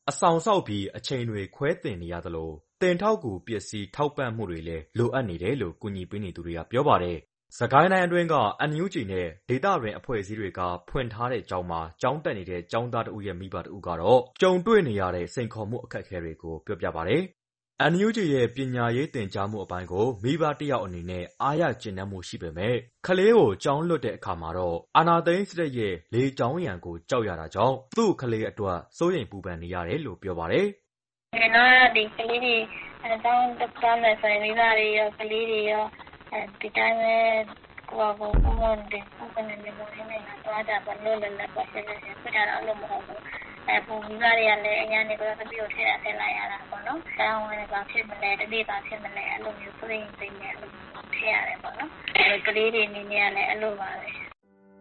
အဆောင်ဆောက်ပြီးအချိန်တွေခွဲတင်နေရသလိုတင်ထောက်ကူပစ္စည်းထောက်ပံ့မှုတွေလည်းလိုအပ်နေတယ်လို့ကူညီပေးနေသူတွေကပြောပါတယ်။စကိုင်းတိုင်းအတွင်းက အန်ယူဂျီ နဲ့ဒေသတွင်အဖွဲ့အစည်းတွေကဖွင့်ထားတဲ့ကျောင်းမှာကျောင်းတက်နေတဲ့ကျောင်းသားတဦးရဲ့မိဘတဦးကတော့ကြုံတွေ့နေရတဲ့စိန်ခေါ်မှုအခက်အခဲတွေကိုပြောပြပါတယ်။ အန်ယူဂျီ ရဲ့ပညာရေးသင်ကြားမှုအပိုင်းကိုမိဘတစ်ယောက်အနေနဲ့အားရကျေနပ်မှုရှိပေမဲ့ကလေးကိုကျောင်းလွတ်တဲ့အခါမှာတော့အာဏာသိမ်းစစ်တပ်ရဲ့လေကြောင်းရန်ကိုကြောက်ရတာကြောင့်သူ့ကလေးအတွက်စိုးရိမ်ပူပန်နေရတယ်လို့ပြောပါတယ်။ကျွန်တော်ဒီကလေးတွေအဲတောင်းတောင်းနေဆိုင်မိဘတွေရောကလေးတွေရောအဲဒီတိုင်းပဲကိုယ့်ကိုယ်ကိုယ်ကိုယ်နဲ့ကိုယ်နဲ့နေနေတာတော့တာဘလို့လည်းလည်းပတ်စနေတယ်ပြတာတော့မဟုတ်ဘူးအဲပုံမိဘတွေကလည်းအညာနေတော့တပြိုထည့်ရထည့်လိုက်ရတာပေါ့နော်။ဆောင်းဝင်ကဖြစ်မလဲတတိကဖြစ်မလဲအဲ့လိုမျိုးစိုးရိမ်စိတ်နဲ့အဲ့လိုထည့်ရတယ်ပေါ့နော်။အဲကလေးတွေနေနေရတယ်အဲ့လိုပါပဲ။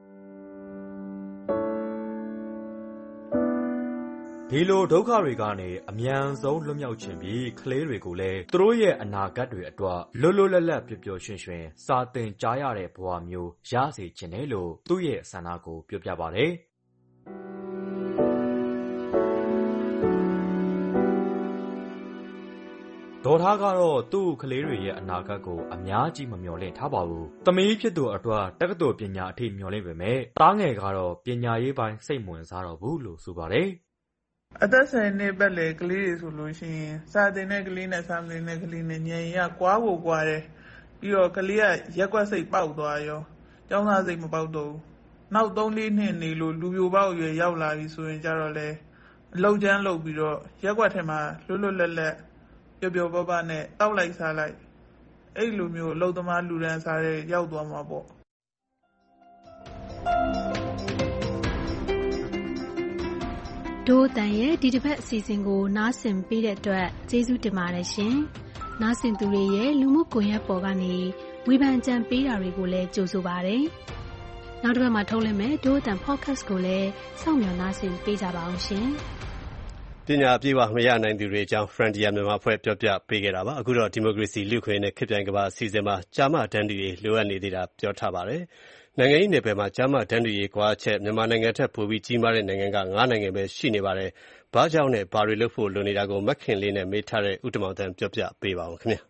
ဒီလိုဒုက္ခတွေကနေအမြန်ဆုံးလွတ်မြောက်ချင်ပြီးကလေးတွေကိုလည်းသူတို့ရဲ့အနာဂတ်တွေအတွက်လွတ်လွတ်လပ်လပ်ပျော်ပျော်ရွှင်ရွှင်စာသင်ကြားရတဲ့ဘဝမျိုးရစေချင်တယ်လို့သူ့ရဲ့ဆန္ဒကိုပြောပြပါတယ်ဒေါ်ထားကတော့သူ့ကလေးတွေရဲ့အနာဂတ်ကိုအများကြီးမမျှော်လင့်ထားပါဘူး။သမီးဖြစ်သူအတွက်တက္ကသိုလ်ပညာအထိမျှော်လင့်ပေမဲ့သားငယ်ကတော့ပညာရေးပိုင်းစိတ်မဝင်စားတော့ဘူးလို့ဆိုပါတယ်။အသက်ဆယ်နှစ်ပတ်လည်ကလေးတွေဆိုလို့ရှိရင်စာသင်တဲ့ကလေးနဲ့စာမသင်တဲ့ကလေးနဲ့ဉာဏ်ရကွာကိုကွာတယ်။ပြီးတော့ကလေးကရက်ကွက်စိတ်ပေါက်သွားရောကျောင်းသားစိတ်မပေါက်တော့ဘူး။နောက်သုံးလေးနှစ်နေလို့လူပြိုပေါက်ရွယ်ရောက်လာပြီဆိုရင်ကြတော့လေအလောက်ကျန်းလုပ်ပြီးတော့ရက်ကွက်ထဲမှာလွတ်လွတ်လပ်လပ်ပျော်ပျော်ပါးပါးနဲ့တောက်လိုက်စားလိုက်အဲ့လိုမျိုးအလုသမားလူရန်စားတဲ့ရောက်သွားမှာပေါ့ဒို့အတန်ရဲ့ဒီတစ်ပတ်အစီအစဉ်ကိုနားဆင်ပေးတဲ့အတွက်ကျေးဇူးတင်ပါတယ်ရှင်။နားဆင်သူတွေရဲ့လူမှုကွန်ရက်ပေါ်ကနေဝေဖန်ကြံပေးတာတွေကိုလည်းကြိုဆိုပါရစေ။နောက်တစ်ပတ်မှာထုတ်လွှင့်မယ်ဒို့အတန် podcast ကိုလည်းစောင့်မျှော်နားဆင်ပေးကြပါအောင်ရှင်။ပညာပြေဝမရနိုင်သူတွေအကြောင်း Frontier မြန်မာအဖွဲ့ပြောပြပေးခဲ့တာပါအခုတော့ဒီမိုကရေစီလူ့ခွင့်နဲ့ခေတ်ပြိုင်ကမ္ဘာအစီအစဉ်မှာကြာမတန်းတူရေးလိုအပ်နေသေးတာပြောထားပါတယ်နိုင်ငံရေးနယ်ပယ်မှာကြာမတန်းတူရေးကွာချက်မြန်မာနိုင်ငံထက်ပိုပြီးကြီးမားတဲ့နိုင်ငံကငါးနိုင်ငံပဲရှိနေပါတယ်ဘာကြောင့်နဲ့ဘာတွေလုပ်ဖို့လိုနေတာကိုမခင်လေးနဲ့မေးထားတဲ့ဥတ္တမောင်တန်းပြောပြပေးပါဦးခင်ဗျာ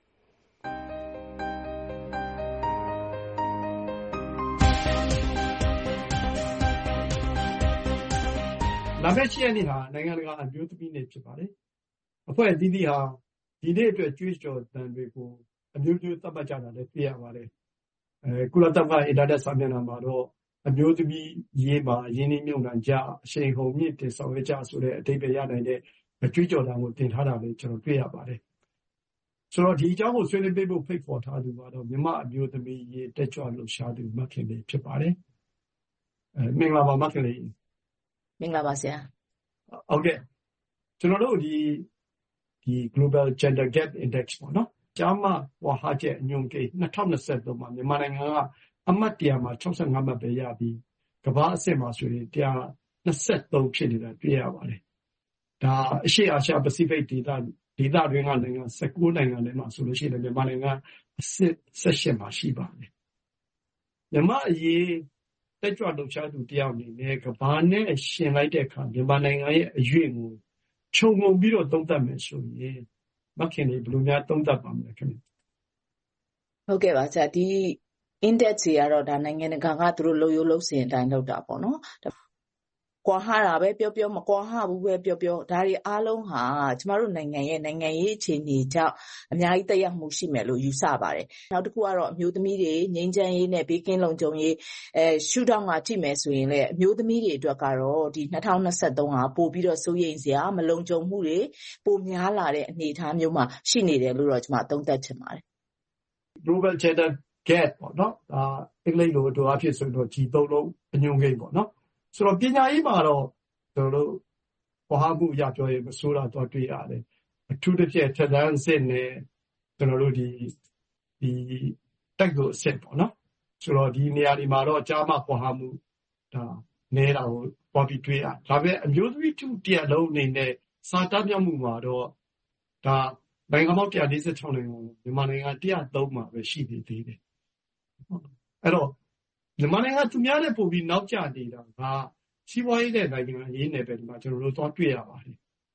လာမယ့်ရှေ့နေ့ဟာနိုင်ငံတကာအမျိုးသမီးနေ့ဖြစ်ပါတယ်။အဖွဲ့အသီးသီးဟာဒီနေ့အတွက်ကြွေးကြော်သံတွေကိုအမျိုးမျိုးသတ်မှတ်ကြတာလည်းသိရပါတယ်။အဲကုလသမဂ္ဂအင်တာနက်စာမျက်နှာမှာတော့အမျိုးသမီးရေးမှာရင်းနှီးမြှုပ်နှံကြအရှိန်ဟုန်မြင့်တင်ဆောင်ရွက်ကြဆိုတဲ့အဓိပ္ပာယ်ရနိုင်တဲ့ကြွေးကြော်သံကိုတင်ထားတာလည်းကျွန်တော်တွေ့ရပါတယ်။ဆိုတော့ဒီအကြောင်းကိုဆွေးနွေးပေးဖို့ဖိတ်ခေါ်ထားသူကတော့မြန်မာအမျိုးသမီးရေးတက်ကြွလှုပ်ရှားသူမခင်လေးဖြစ်ပါတယ်။အဲမင်္ဂလာပါမခင်လေးမင်္ဂလာပါဆရာဟုတ်ကဲ့ကျွန်တော်တို့ဒီဒီ Global Gender Gap Index ပေါ့နော်ကျားမဝါဟာချက်အညွန့်ကိန်း၂၀၂၃မှာမြန်မာနိုင်ငံကအမှတ်တရာမှာ၆၅မှတ်ပဲရပြီးကမ္ဘာအဆင့်မှာဆိုရင်၁၂၃ဖြစ်နေတာတွေ့ရပါတယ်ဒါအရှေ့အာရှပစိဖိတ်ဒေသဒေသတွင်းကနိုင်ငံ၁၉နိုင်ငံထဲမှာဆိုလို့ရှိရင်မြန်မာနိုင်ငံအဆင့်၁၈မှာရှိပါတယ်မြန်မာအရေးတက်ကြွလှုပ်ရှားသူတယောက်အနေနဲ့ကဘာနဲ့ရှင်လိုက်တဲ့အခါမြန်မာနိုင်ငံရဲ့အရွေ့ကိုခြုံငုံပြီးတော့သုံးသပ်မယ်ဆိုရင်မခင်လေးဘယ်လိုများသုံးသပ်ပါမလဲခင်ဗျဟုတ်ကဲ့ပါဆရာဒီ index တွေကတော့ဒါနိုင်ငံတကာကသူတို့လှုပ်ရိုးလှုပ်စင်အတိုင်းလုပ်တာပေါ့နော်ကွာဟတာပဲပြောပြောမကွာဟဘူးပဲပြောပြောဒါတွေအားလုံးဟာကျမတို့နိုင်ငံရဲ့နိုင်ငံရေးအခြေအနေကြောင့်အများကြီးသက်ရောက်မှုရှိမယ်လို့ယူဆပါတယ်။နောက်တစ်ခုကတော့အမျိုးသမီးတွေငြိမ်းချမ်းရေးနဲ့ဘေးကင်းလုံခြုံရေးအဲရှုထောင့်ကကြည့်မယ်ဆိုရင်လည်းအမျိုးသမီးတွေအတွက်ကတော့ဒီ၂၀၂၃ဟာပို့ပြီးတော့စိုးရိမ်စရာမလုံခြုံမှုတွေပိုများလာတဲ့အနေအထားမျိုးမှာရှိနေတယ်လို့တော့ကျမသုံးသပ်ချင်ပါတယ်။ Global Gender Gap ပေါ့နော်။ဒါအင်္ဂလိပ်လိုတော့အဖြစ်ဆိုတော့G သုံးလုံးအညွှန်းကိန်းပေါ့နော်။ဆိုတော့ပညာရေးမှာတော့ကျွန်တော်တို့ဝါဟမှုရပြောရင်မဆိုးတာတော့တွေ့ရတယ်အထူးသဖြင့်ထက်တန်းစစ်နဲ့ကျွန်တော်တို့ဒီဒီတက်ကိုအစစ်ပေါ့နော်ဆိုတော့ဒီနေရာဒီမှာတော့ကြားမဝါဟမှုဒါနေတာကိုပေါ်ပြီးတွေ့ရဒါပေမဲ့အမျိုးသမီးထုတရလုံးအနေနဲ့စာတတ်မြောက်မှုမှာတော့ဒါနိုင်ငံပေါင်း၁၄၆နိုင်ငံမြန်မာနိုင်ငံ၁၀၃မှာပဲရှိနေသေးတယ်အဲ့တော့မြန်မာနိုင်ငံသူများနဲ့ပို့ပြီးနောက်ကျနေတာကစီးပွားရေးနဲ့နိုင်ငံရေးနယ်ပယ်ဒီမှာကျွန်တော်တို့သွားတွေ့ရပါတယ်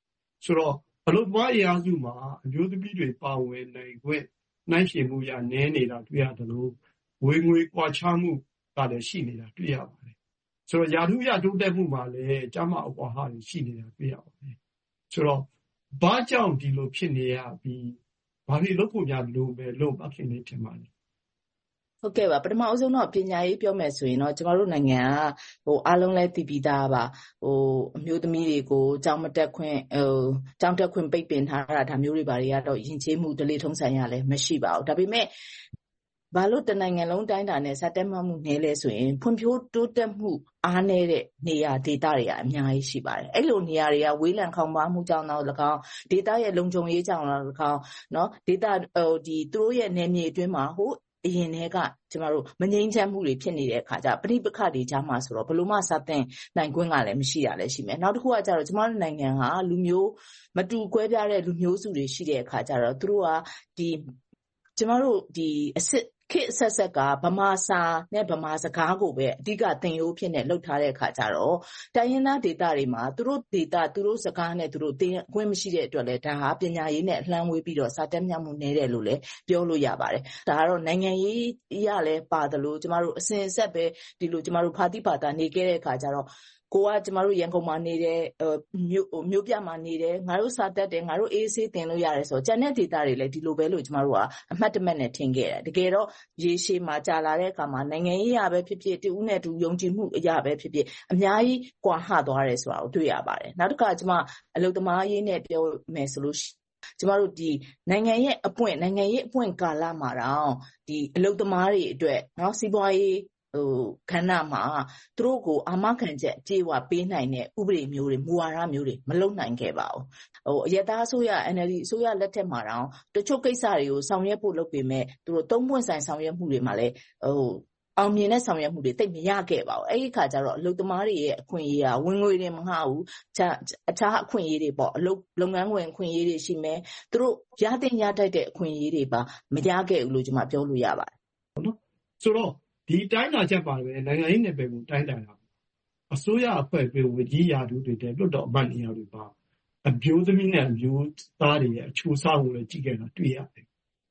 ဆိုတော့အလုပ်သမားအင်အားစုမှာအမျိုးသမီးတွေပါဝင်နိုင်ခွင့်နှိုင်းယှဉ်မှုရနည်းနေတာတွေ့ရတယ်လို့ဝေငွေကွာခြားမှုကလည်းရှိနေတာတွေ့ရပါတယ်ဆိုတော့ယာထုရတိုးတက်မှုမှာလည်းကျမအကွာဟတွေရှိနေတာတွေ့ရပါတယ်ဆိုတော့ဘာကြောင့်ဒီလိုဖြစ်နေရပြီးဘာလို့လုပ်ဖို့များလိုပဲလို့အခင်နေထင်ပါလဲဟုတ်ကဲ့ပါပထမအဆုံးတော့ပညာရေးပြောမယ်ဆိုရင်တော့ကျမတို့နိုင်ငံကဟိုအားလုံးလဲတည်ပြီးသားပါဟိုအမျိုးသမီးတွေကိုကြောင်းမတက်ခွင့်ဟိုကြောင်းတက်ခွင့်ပိတ်ပင်ထားတာဒါမျိုးတွေဘာတွေကတော့ယဉ်ကျေးမှုဒလေထုံးဆိုင်ရလဲမရှိပါဘူးဒါပေမဲ့ဘာလို့တနိုင်ငံလုံးတိုင်းတာနဲ့စတက်မှမှုနေလဲဆိုရင်ဖွံ့ဖြိုးတိုးတက်မှုအားနည်းတဲ့နေရာဒေသတွေကအများကြီးရှိပါတယ်အဲ့လိုနေရာတွေကဝေးလံခေါင်ပါမှုကြောင့်တော့၎င်းဒေသရဲ့လုံခြုံရေးကြောင့်တော့၎င်းเนาะဒေသဟိုဒီသူတို့ရဲ့နယ်မြေအတွင်းမှာဟိုအရင်တည်းကကျမတို့မငြိမ်းချမ်းမှုတွေဖြစ်နေတဲ့အခါကျပဋိပက္ခတွေကြားမှာဆိုတော့ဘယ်လိုမှစတင်နိုင်ခွင့်ကလည်းမရှိတာလည်းရှိမယ်နောက်တစ်ခုကကျတော့ကျမတို့နိုင်ငံကလူမျိုးမတူကွဲပြားတဲ့လူမျိုးစုတွေရှိတဲ့အခါကျတော့သူတို့ကဒီကျမတို့ဒီအစစ်ခေတ်ဆက်ဆက်ကဗမာစာနဲ့ဗမာစကားကိုပဲအဓိကသင်ရိုးဖြစ်နေလှုပ်ထားတဲ့အခါကျတော့တိုင်းရင်းသားဒေသတွေမှာသူတို့ဒေသသူတို့စကားနဲ့သူတို့သင်ခွင့်မရှိတဲ့အတွက်လည်းဒါဟာပညာရေးနဲ့အလှမ်းဝေးပြီးတော့စာတတ်မြောက်မှုနည်းတယ်လို့လည်းပြောလို့ရပါတယ်ဒါကတော့နိုင်ငံရေးရလည်းပါတယ်လို့ကျမတို့အစဉ်အဆက်ပဲဒီလိုကျမတို့ဖာတိပါတာနေခဲ့တဲ့အခါကျတော့ကိုကကျမတို့ရန်ကုန်မှာနေတဲ့မြို့မြို့ပြမှာနေတယ်ငါတို့စာတတ်တယ်ငါတို့အေးဆေးတင်လို့ရတယ်ဆိုတော့ကျန်တဲ့ဒေသတွေလည်းဒီလိုပဲလို့ကျမတို့ကအမှတ်တမဲ့နဲ့ထင်ခဲ့တယ်တကယ်တော့ရေရှည်မှာကြာလာတဲ့အခါမှာနိုင်ငံရေးရပဲဖြစ်ဖြစ်တူဦးနဲ့တူယုံကြည်မှုအရာပဲဖြစ်ဖြစ်အများကြီးကွာဟသွားတယ်ဆိုတာကိုတွေ့ရပါတယ်နောက်တစ်ခါကျမအလုပ်သမားရေးနဲ့ပြောမယ်ဆိုလို့ကျမတို့ဒီနိုင်ငံရဲ့အပွင့်နိုင်ငံရေးအပွင့်ကာလမှာတော့ဒီအလုပ်သမားတွေအတွက်เนาะစီးပွားရေးဟိုခန္ဓာမှာသူတို့ကိုအာမခံချက်ကြေးဝပေးနိုင်တဲ့ဥပဒေမျိုးတွေမူဝါဒမျိုးတွေမလုပ်နိုင်ခဲ့ပါဘူးဟိုအရသာအစိုးရ N L D အစိုးရလက်ထက်မှာတော့တချို့ကိစ္စတွေကိုဆောင်ရွက်ဖို့လုပ်ပေမဲ့သူတို့သုံးပွင့်ဆိုင်ဆောင်ရွက်မှုတွေမှာလည်းဟိုအောင်မြင်တဲ့ဆောင်ရွက်မှုတွေတိတ်မရခဲ့ပါဘူးအဲ့ဒီခါကျတော့အလုပ်သမားတွေရဲ့အခွင့်အရေးကဝင်ငွေတွေမငှဘူးအခြားအခွင့်အရေးတွေပေါ့အလုပ်လုပ်ငန်းဝင်အခွင့်အရေးတွေရှိမယ်သူတို့ရတဲ့ရတတ်တဲ့အခွင့်အရေးတွေပါမရခဲ့ဘူးလို့ကျွန်မပြောလို့ရပါတယ်နော်ဆိုတော့ဒီတိုင်းတာချက်ပါပဲနိုင်ငံရေးနယ်ပယ်ကိုတိုင်းတာတာအစိုးရအဖွဲ့အစည်းဝန်ကြီးရာထူးတွေတဲ့လွတ်တော်အမတ်နေရာတွေပါအမျိုးသမီးနဲ့အမျိုးသားတွေရဲ့အချိုးအစားကိုလည်းကြည့်ခဲ့တာတွေ့ရတယ်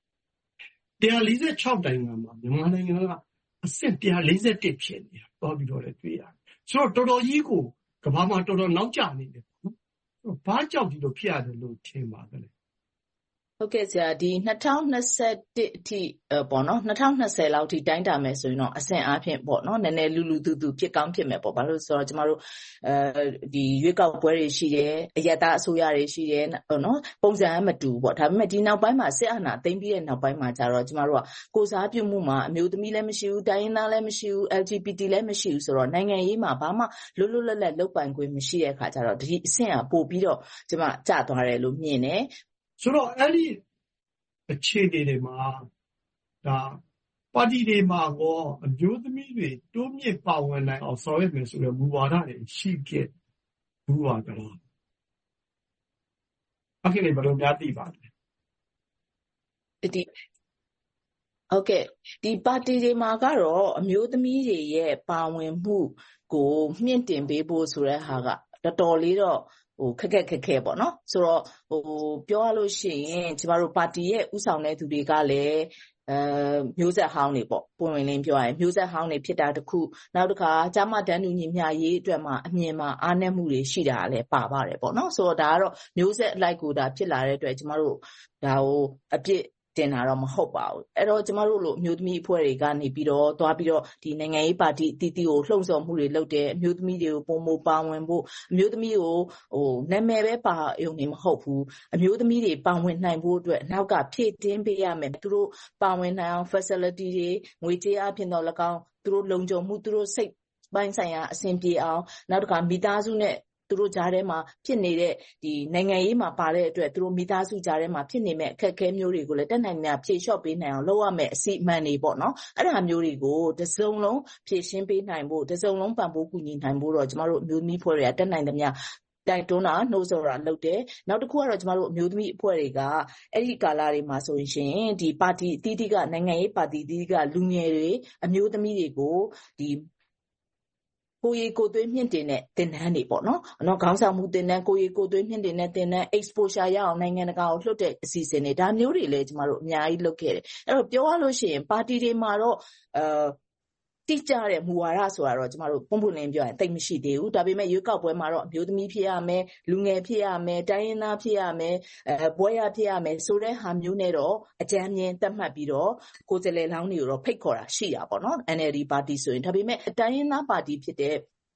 one forty-sixနိုင်ငံမှာမြန်မာနိုင်ငံကအဆင့်one forty-oneဖြစ်နေတာတော့ပြီးတော့လည်းတွေ့ရတယ်ဆိုတော့တော်တော်ကြီးကိုကမ္ဘာမှာတော်တော်နောက်ကျနေတယ်ပေါ့နော်ဘာကြောင့်ဒီလိုဖြစ်ရတယ်လို့ထင်ပါတယ်ဟုတ်ကဲ့ဆရာဒီtwenty twenty-oneအထိပေါ့နော်twenty twentyလောက်ထိတိုင်းတာမယ်ဆိုရင်တော့အဆင့်အားဖြင့်ပေါ့နော်နည်းနည်းလူလူသူသူဖြစ်ကောင်းဖြစ်မယ်ပေါ့ဘာလို့ဆိုတော့ကျမတို့အဲဒီရွေးကောက်ပွဲတွေရှိတယ်အယက်သားအစိုးရတွေရှိတယ်ပေါ့နော်ပုံစံမတူပေါ့ဒါပေမဲ့ဒီနောက်ပိုင်းမှာစစ်အာဏာသိမ်းပြီးတဲ့နောက်ပိုင်းမှာကျတော့ကျမတို့ကကိုစားပြုမှုမှာအမျိုးသမီးလည်းမရှိဘူးတိုင်းရင်းသားလည်းမရှိဘူး L G B T လည်းမရှိဘူးဆိုတော့နိုင်ငံရေးမှာဘာမှလွတ်လွတ်လပ်လပ်လုပ်ပိုင်ခွင့်မရှိတဲ့အခါကျတော့ဒီအဆင့်ကပို့ပြီးတော့ကျမကျသွားတယ်လို့မြင်တယ်ဆိုတော့အဲ့ဒီအခြေအနေတွေမှာဒါပါတီတွေမှာကောအမျိုးသမီးတွေတိုးမြင့်ပါဝင်နိုင်အောင်ဆောင်ရွက်မယ်ဆိုတဲ့မူဝါဒတွေရှိခဲ့ဘူးပါကြလားအခုလည်းဘယ်လိုများသိပါလဲဒီဟုတ်ကဲ့ဒီပါတီတွေမှာကတော့အမျိုးသမီးတွေရဲ့ပါဝင်မှုကိုမြင့်တင်ပေးဖို့ဆိုတဲ့ဟာကတော်တော်လေးတော့ဟိုခက်ခက်ခက်ခဲပေါ့နော်ဆိုတော့ဟိုပြောရလို့ရှိရင်ကျမတို့ပါတီရဲ့ဥဆောင်တဲ့သူတွေကလည်းအဲမျိုးဆက်ဟောင်းတွေပေါ့ပွင့်ဝင်လင်းပြောရရင်မျိုးဆက်ဟောင်းတွေဖြစ်တာတခုနောက်တစ်ခါကျမတန်းတူညီမျှရေးအတွက်မှာအမြင်မှာအားနည်းမှုတွေရှိတာလည်းပါပါတယ်ပေါ့နော်ဆိုတော့ဒါကတော့မျိုးဆက်အလိုက်ကိုဒါဖြစ်လာတဲ့အတွက်ကျမတို့ဒါကိုအပြစ်တင်တာတော့မဟုတ်ပါဘူးအဲ့တော့ကျမတို့လိုအမျိုးသမီးအဖွဲ့တွေကနေပြီးတော့သွားပြီးတော့ဒီနိုင်ငံရေးပါတီအသီးသီးကိုလှုံ့ဆော်မှုတွေလုပ်တယ်အမျိုးသမီးတွေကိုပုံမပါဝင်ဖို့အမျိုးသမီးကိုဟိုနာမည်ပဲပါရုံနဲ့မဟုတ်ဘူးအမျိုးသမီးတွေပါဝင်နိုင်ဖို့အတွက်နောက်ကဖြည့်တင်းပေးရမယ်သူတို့ပါဝင်နိုင်အောင် facility တွေငွေကြေးအပြင်တော့၎င်းသူတို့လုံခြုံမှုသူတို့စိတ်ပိုင်းဆိုင်ရာအဆင်ပြေအောင်နောက်တစ်ခါမိသားစုနဲ့သူတို့ကြားထဲမှာဖြစ်နေတဲ့ဒီနိုင်ငံရေးမှာပါတဲ့အတွက်သူတို့မိသားစုကြားထဲမှာဖြစ်နေမဲ့အခက်အခဲမျိုးတွေကိုလည်းတက်နိုင်များဖြေလျှော့ပေးနိုင်အောင်လုပ်ရမယ်အစီအမံတွေပေါ့နော်အဲ့ဒါမျိုးတွေကိုတစုံလုံးဖြည့်ရှင်းပေးနိုင်ဖို့တစုံလုံးပံ့ပိုးကူညီနိုင်ဖို့တော့ကျမတို့အမျိုးသမီးဖွဲ့တွေကတက်နိုင်သမျှတိုက်တွန်းတာနှိုးဆော်တာလုပ်တယ်နောက်တစ်ခုကတော့ကျမတို့အမျိုးသမီးအဖွဲ့တွေကအဲ့ဒီကာလတွေမှာဆိုရင်ဒီပါတီအသီးသီးကနိုင်ငံရေးပါတီအသီးသီးကလူငယ်တွေအမျိုးသမီးတွေကိုဒီကိုရီကိုသွေးမြင့်တင်တဲ့သင်တန်းတွေပေါ့နော်နော်ခေါင်းဆောင်မှုသင်တန်းကိုရီကိုသွေးမြင့်တင်တဲ့သင်တန်း exposure ရအောင်နိုင်ငံတကာကိုလွှတ်တဲ့အစီအစဉ်တွေဒါမျိုးတွေလည်းကျမတို့အများကြီးလုပ်ခဲ့တယ်အဲ့တော့ပြောရလို့ရှိရင်ပါတီတွေမှာတော့အဲတိကျတဲ့မူဝါဒဆိုတာတော့ကျမတို့ပုံပွင့်လင်းပြောရင်တိတ်မရှိသေးဘူးဒါပေမဲ့ရွေးကောက်ပွဲမှာတော့အမျိုးသမီးဖြစ်ရမယ်လူငယ်ဖြစ်ရမယ်တိုင်းရင်းသားဖြစ်ရမယ်အဲဘွဲရဖြစ်ရမယ်ဆိုတဲ့ဟာမျိုးနဲ့တော့အကြမ်းမြင်သတ်မှတ်ပြီးတော့ကိုယ်စားလှယ်လောင်းတွေကိုတော့ဖိတ်ခေါ်တာရှိတာပေါ့နော် N L D ပါတီဆိုရင်ဒါပေမဲ့တိုင်းရင်းသားပါတီဖြစ်တဲ့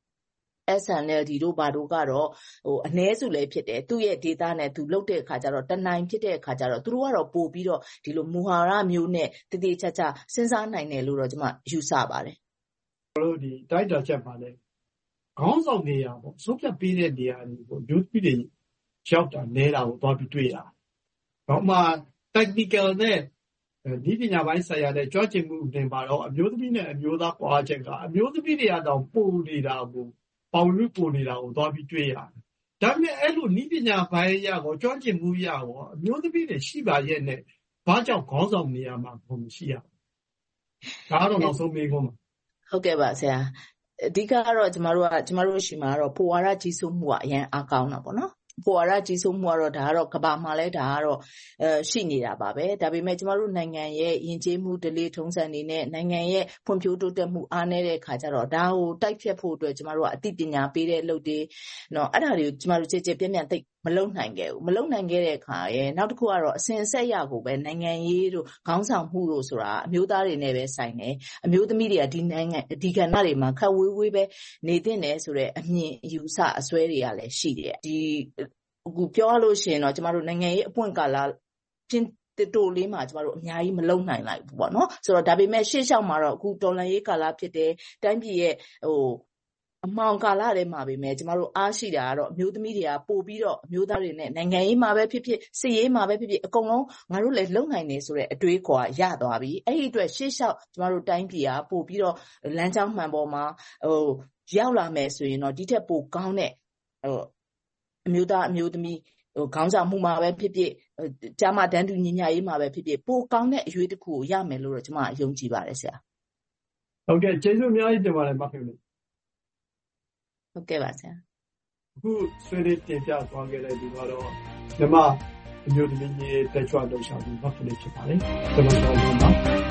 S N L D တို့ဘာတို့ကတော့ဟိုအ ਨੇ စုလည်းဖြစ်တယ်သူ့ရဲ့ data နဲ့သူလုပ်တဲ့အခါကျတော့တနိုင်ဖြစ်တဲ့အခါကျတော့သူတို့ကတော့ပို့ပြီးတော့ဒီလိုမူဟာရမျိုးနဲ့တည်တည်ချာချာစဉ်းစားနိုင်တယ်လို့တော့ကျွန်မယူဆပါတယ်ကျွန်တော်တို့ဒီတိုက်တာချက်ပါလဲခေါင်းဆောင်နေရပေါ့ဆုံးဖြတ်ပေးတဲ့နေရာတွေပေါ့မျိုးပြီးတွေရောက်တာနေတာကိုသွားပြီးတွေ့ရတော့မှ technical နဲ့ဒီပညာပိုင်းဆိုင်ရာနဲ့ကြွချင်မှုတင်ပါတော့အမျိုးသမီးနဲ့အမျိုးသားပွားချက်ကအမျိုးသမီးတွေကတော့ပို့နေတာကိုပေါင်လူပို့နေတာကိုသွားပြီးတွေ့ရတယ်ဒါပေမဲ့အဲ့လိုဤပညာပိုင်းရကိုကြွချင်မှုရကိုအမျိုးသမီးတွေရှိပါရဲ့နဲ့ဘာကြောင့်ခေါင်းဆောင်နေရမှာဘုံမရှိရဒါတော့နောက်ဆုံးမေးခွန်းပါဟုတ်ကဲ့ပါဆရာအဓိကကတော့ကျမတို့ကကျမတို့ရှိမှာတော့ပိုဝါဒကြီးစိုးမှုကအရင်အားကောင်းတာပေါ့နော်ပိုဝါဒကြီးစိုးမှုကတော့ဒါကတော့ကဘာမှာလဲဒါကတော့အဲရှိနေတာပါပဲဒါပေမဲ့ကျမတို့နိုင်ငံရဲ့ယဉ်ကျေးမှုဓလေ့ထုံးစံတွေနဲ့နိုင်ငံရဲ့ဖွံ့ဖြိုးတိုးတက်မှုအားနည်းတဲ့အခါကျတော့ဒါကိုတိုက်ဖြတ်ဖို့အတွက်ကျမတို့ကအသိပညာပေးတဲ့အလုပ်တွေနော်အဲ့ဒါတွေကိုကျမတို့ကြည်ကြည်ပြန့်ပြန့်သိမလုံနိုင်ခဲ့ဘူးမလုံနိုင်ခဲ့တဲ့အခါရဲ့နောက်တစ်ခုကတော့အစဉ်အဆက်ရကိုပဲနိုင်ငံရေးတို့ခေါင်းဆောင်မှုတို့ဆိုတာအမျိုးသားတွေနဲ့ပဲဆိုင်တယ်အမျိုးသမီးတွေကဒီနိုင်ငံဒီကဏ္ဍတွေမှာခက်ဝေးဝေးပဲနေသင့်တယ်ဆိုတဲ့အမြင်အယူဆအစွဲတွေကလည်းရှိတယ်ဒီအခုပြောလို့ရှိရင်တော့ကျမတို့နိုင်ငံရေးအပွင့်ကာလပြင်တိုလေးမှာကျမတို့အများကြီးမလုံနိုင်လိုက်ဘူးပေါ့နော်ဆိုတော့ဒါပေမဲ့ရှေ့လျှောက်မှာတော့အခုတော်လှန်ရေးကာလဖြစ်တဲ့တိုင်းပြည်ရဲ့ဟိုအမောင်ကာလထဲမှာပဲမြဲကျမတို့အားရှိတာကတော့အမျိုးသမီးတွေကပို့ပြီးတော့အမျိုးသားတွေနဲ့နိုင်ငံရေးမှာပဲဖြစ်ဖြစ်စစ်ရေးမှာပဲဖြစ်ဖြစ်အကုန်လုံးငါတို့လည်းလုံနိုင်နေဆိုတဲ့အတွေးခေါ်ရသွားပြီအဲ့ဒီအတွက်ရှေ့လျှောက်ကျမတို့တိုင်းပြည်ကပို့ပြီးတော့လမ်းကြောင်းမှန်ပေါ်မှာဟိုရောက်လာမယ်ဆိုရင်တော့ဒီထက်ပိုကောင်းတဲ့ဟိုအမျိုးသားအမျိုးသမီးဟိုခေါင်းဆောင်မှုမှာပဲဖြစ်ဖြစ်ကျမတန်းတူညီညာရေးမှာပဲဖြစ်ဖြစ်ပိုကောင်းတဲ့အရွေးတစ်ခုကိုရမယ်လို့တော့ကျမယုံကြည်ပါတယ်ဆရာဟုတ်ကဲ့ကျေးဇူးအများကြီးတင်ပါတယ်မခင်လေးဟုတ်ကဲ့ပါဆရာအခုဆွေးနွေးတင်ပြသွားခဲ့တဲ့ဒီကတော့ဓမ္မအမျိုးသမီးရေးတက်ချွတ်လှုပ်ရှားမှုမခင်လေးဖြစ်ပါတယ်ကျွန်တော်တို့ပါ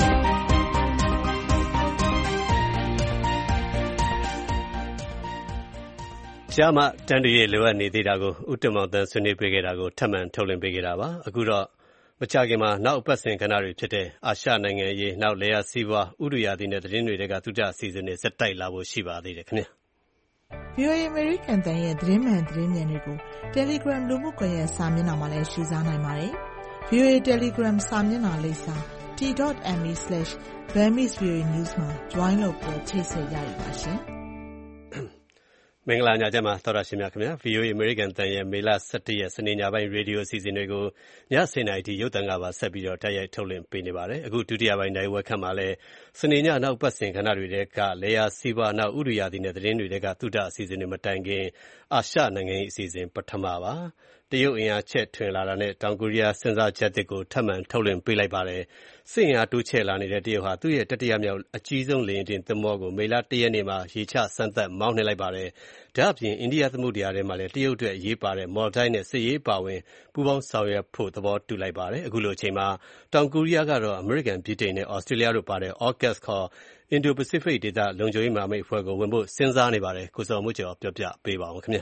ကျမတန်တူရဲ့လိုအပ်နေသေးတာကိုဥတ္တမောင်တန်းဆွေးနွေးပေးခဲ့တာကိုထပ်မံထုတ်လွှင့်ပေးခဲ့တာပါအခုတော့မကြခင်မှာနောက်အပတ်စဉ်ကဏ္ဍတွေဖြစ်တဲ့အာရှနိုင်ငံရေးနောက်လေယာစီးပွားဥရိယာတိနဲ့သတင်းတွေကသုတအစီအစဉ်တွေစက်တိုက်လာဖို့ရှိပါသေးတယ်ခင်ဗျာဗွီအိုအေ American တန်ရဲ့သတင်းမှန်သတင်းမြန်တွေကို Telegram လူမှုကွန်ရက်စာမျက်နှာမှာလည်းရှင်းစားနိုင်ပါတယ် ဗွီအိုအေ Telegram စာမျက်နှာလိပ်စာ t dot m e slash burmese voa news မှာ join လုပ်ပြီးချိတ်ဆက်ရရပါရှင်မင်္ဂလာညချမ်းပါသောတာရှင်များခင်ဗျာ ဗွီအိုအေ American တန်ရဲ့မေလဆယ့်တစ်ရက်စနေညပိုင်းရေဒီယိုအစီအစဉ်တွေကိုညဆယ်နာရီထိရုပ်သံကပါဆက်ပြီးတော့တိုက်ရိုက်ထုတ်လွှင့်ပေးနေပါတယ်အခုဒုတိယပိုင်းနိုင်ဝက်ခတ်မှာလည်းစနေညနောက်ပတ်စဉ်ခဏတွေကလေယာစီးပွားနောက်ဥရိယာတိနဲ့သတင်းတွေကသုတအစီအစဉ်တွေမတိုင်ခင်အာရှနိုင်ငံရေးအစီအစဉ်ပထမပါတရုတ်အင်အားချက်ထွင်လာတာနဲ့တောင်ကိုရီးယားစဉ်းစားချက်တွေကိုထပ်မံထုတ်လွှင့်ပေးလိုက်ပါတယ်စစ်အင်အားတိုးချဲ့လာနေတဲ့တရုတ်ဟာသူ့ရဲ့တတိယမြောက်အကြီးဆုံးလေယာဉ်တင်သင်္ဘောကိုမေလတစ်ရက်နေ့မှာရေချစမ်းသပ်မောင်းနှင်လိုက်ပါတယ်ဒါ့အပြင်အိန္ဒိယသမုဒ္ဒရာထဲမှာလည်းတရုတ်အတွက်အရေးပါတဲ့မော်ဒိုင်းနဲ့စစ်ရေးပါဝင်ပူးပေါင်းဆောင်ရွက်ဖို့သဘောတူလိုက်ပါတယ်အခုလိုအချိန်မှာတောင်ကိုရီးယားကတော့အမေရိကန်ဗြိတိန်နဲ့ဩစတြေးလျတို့ပါတဲ့ AUKUS ခေါ် Indo-Pacific ဒေသလုံခြုံရေးမဟာမိတ်အဖွဲ့ကိုဝင်ဖို့စဉ်းစားနေပါတယ်ကိုစောမှုကျော်ပြောပြပေးပါဦးခင်ဗျာ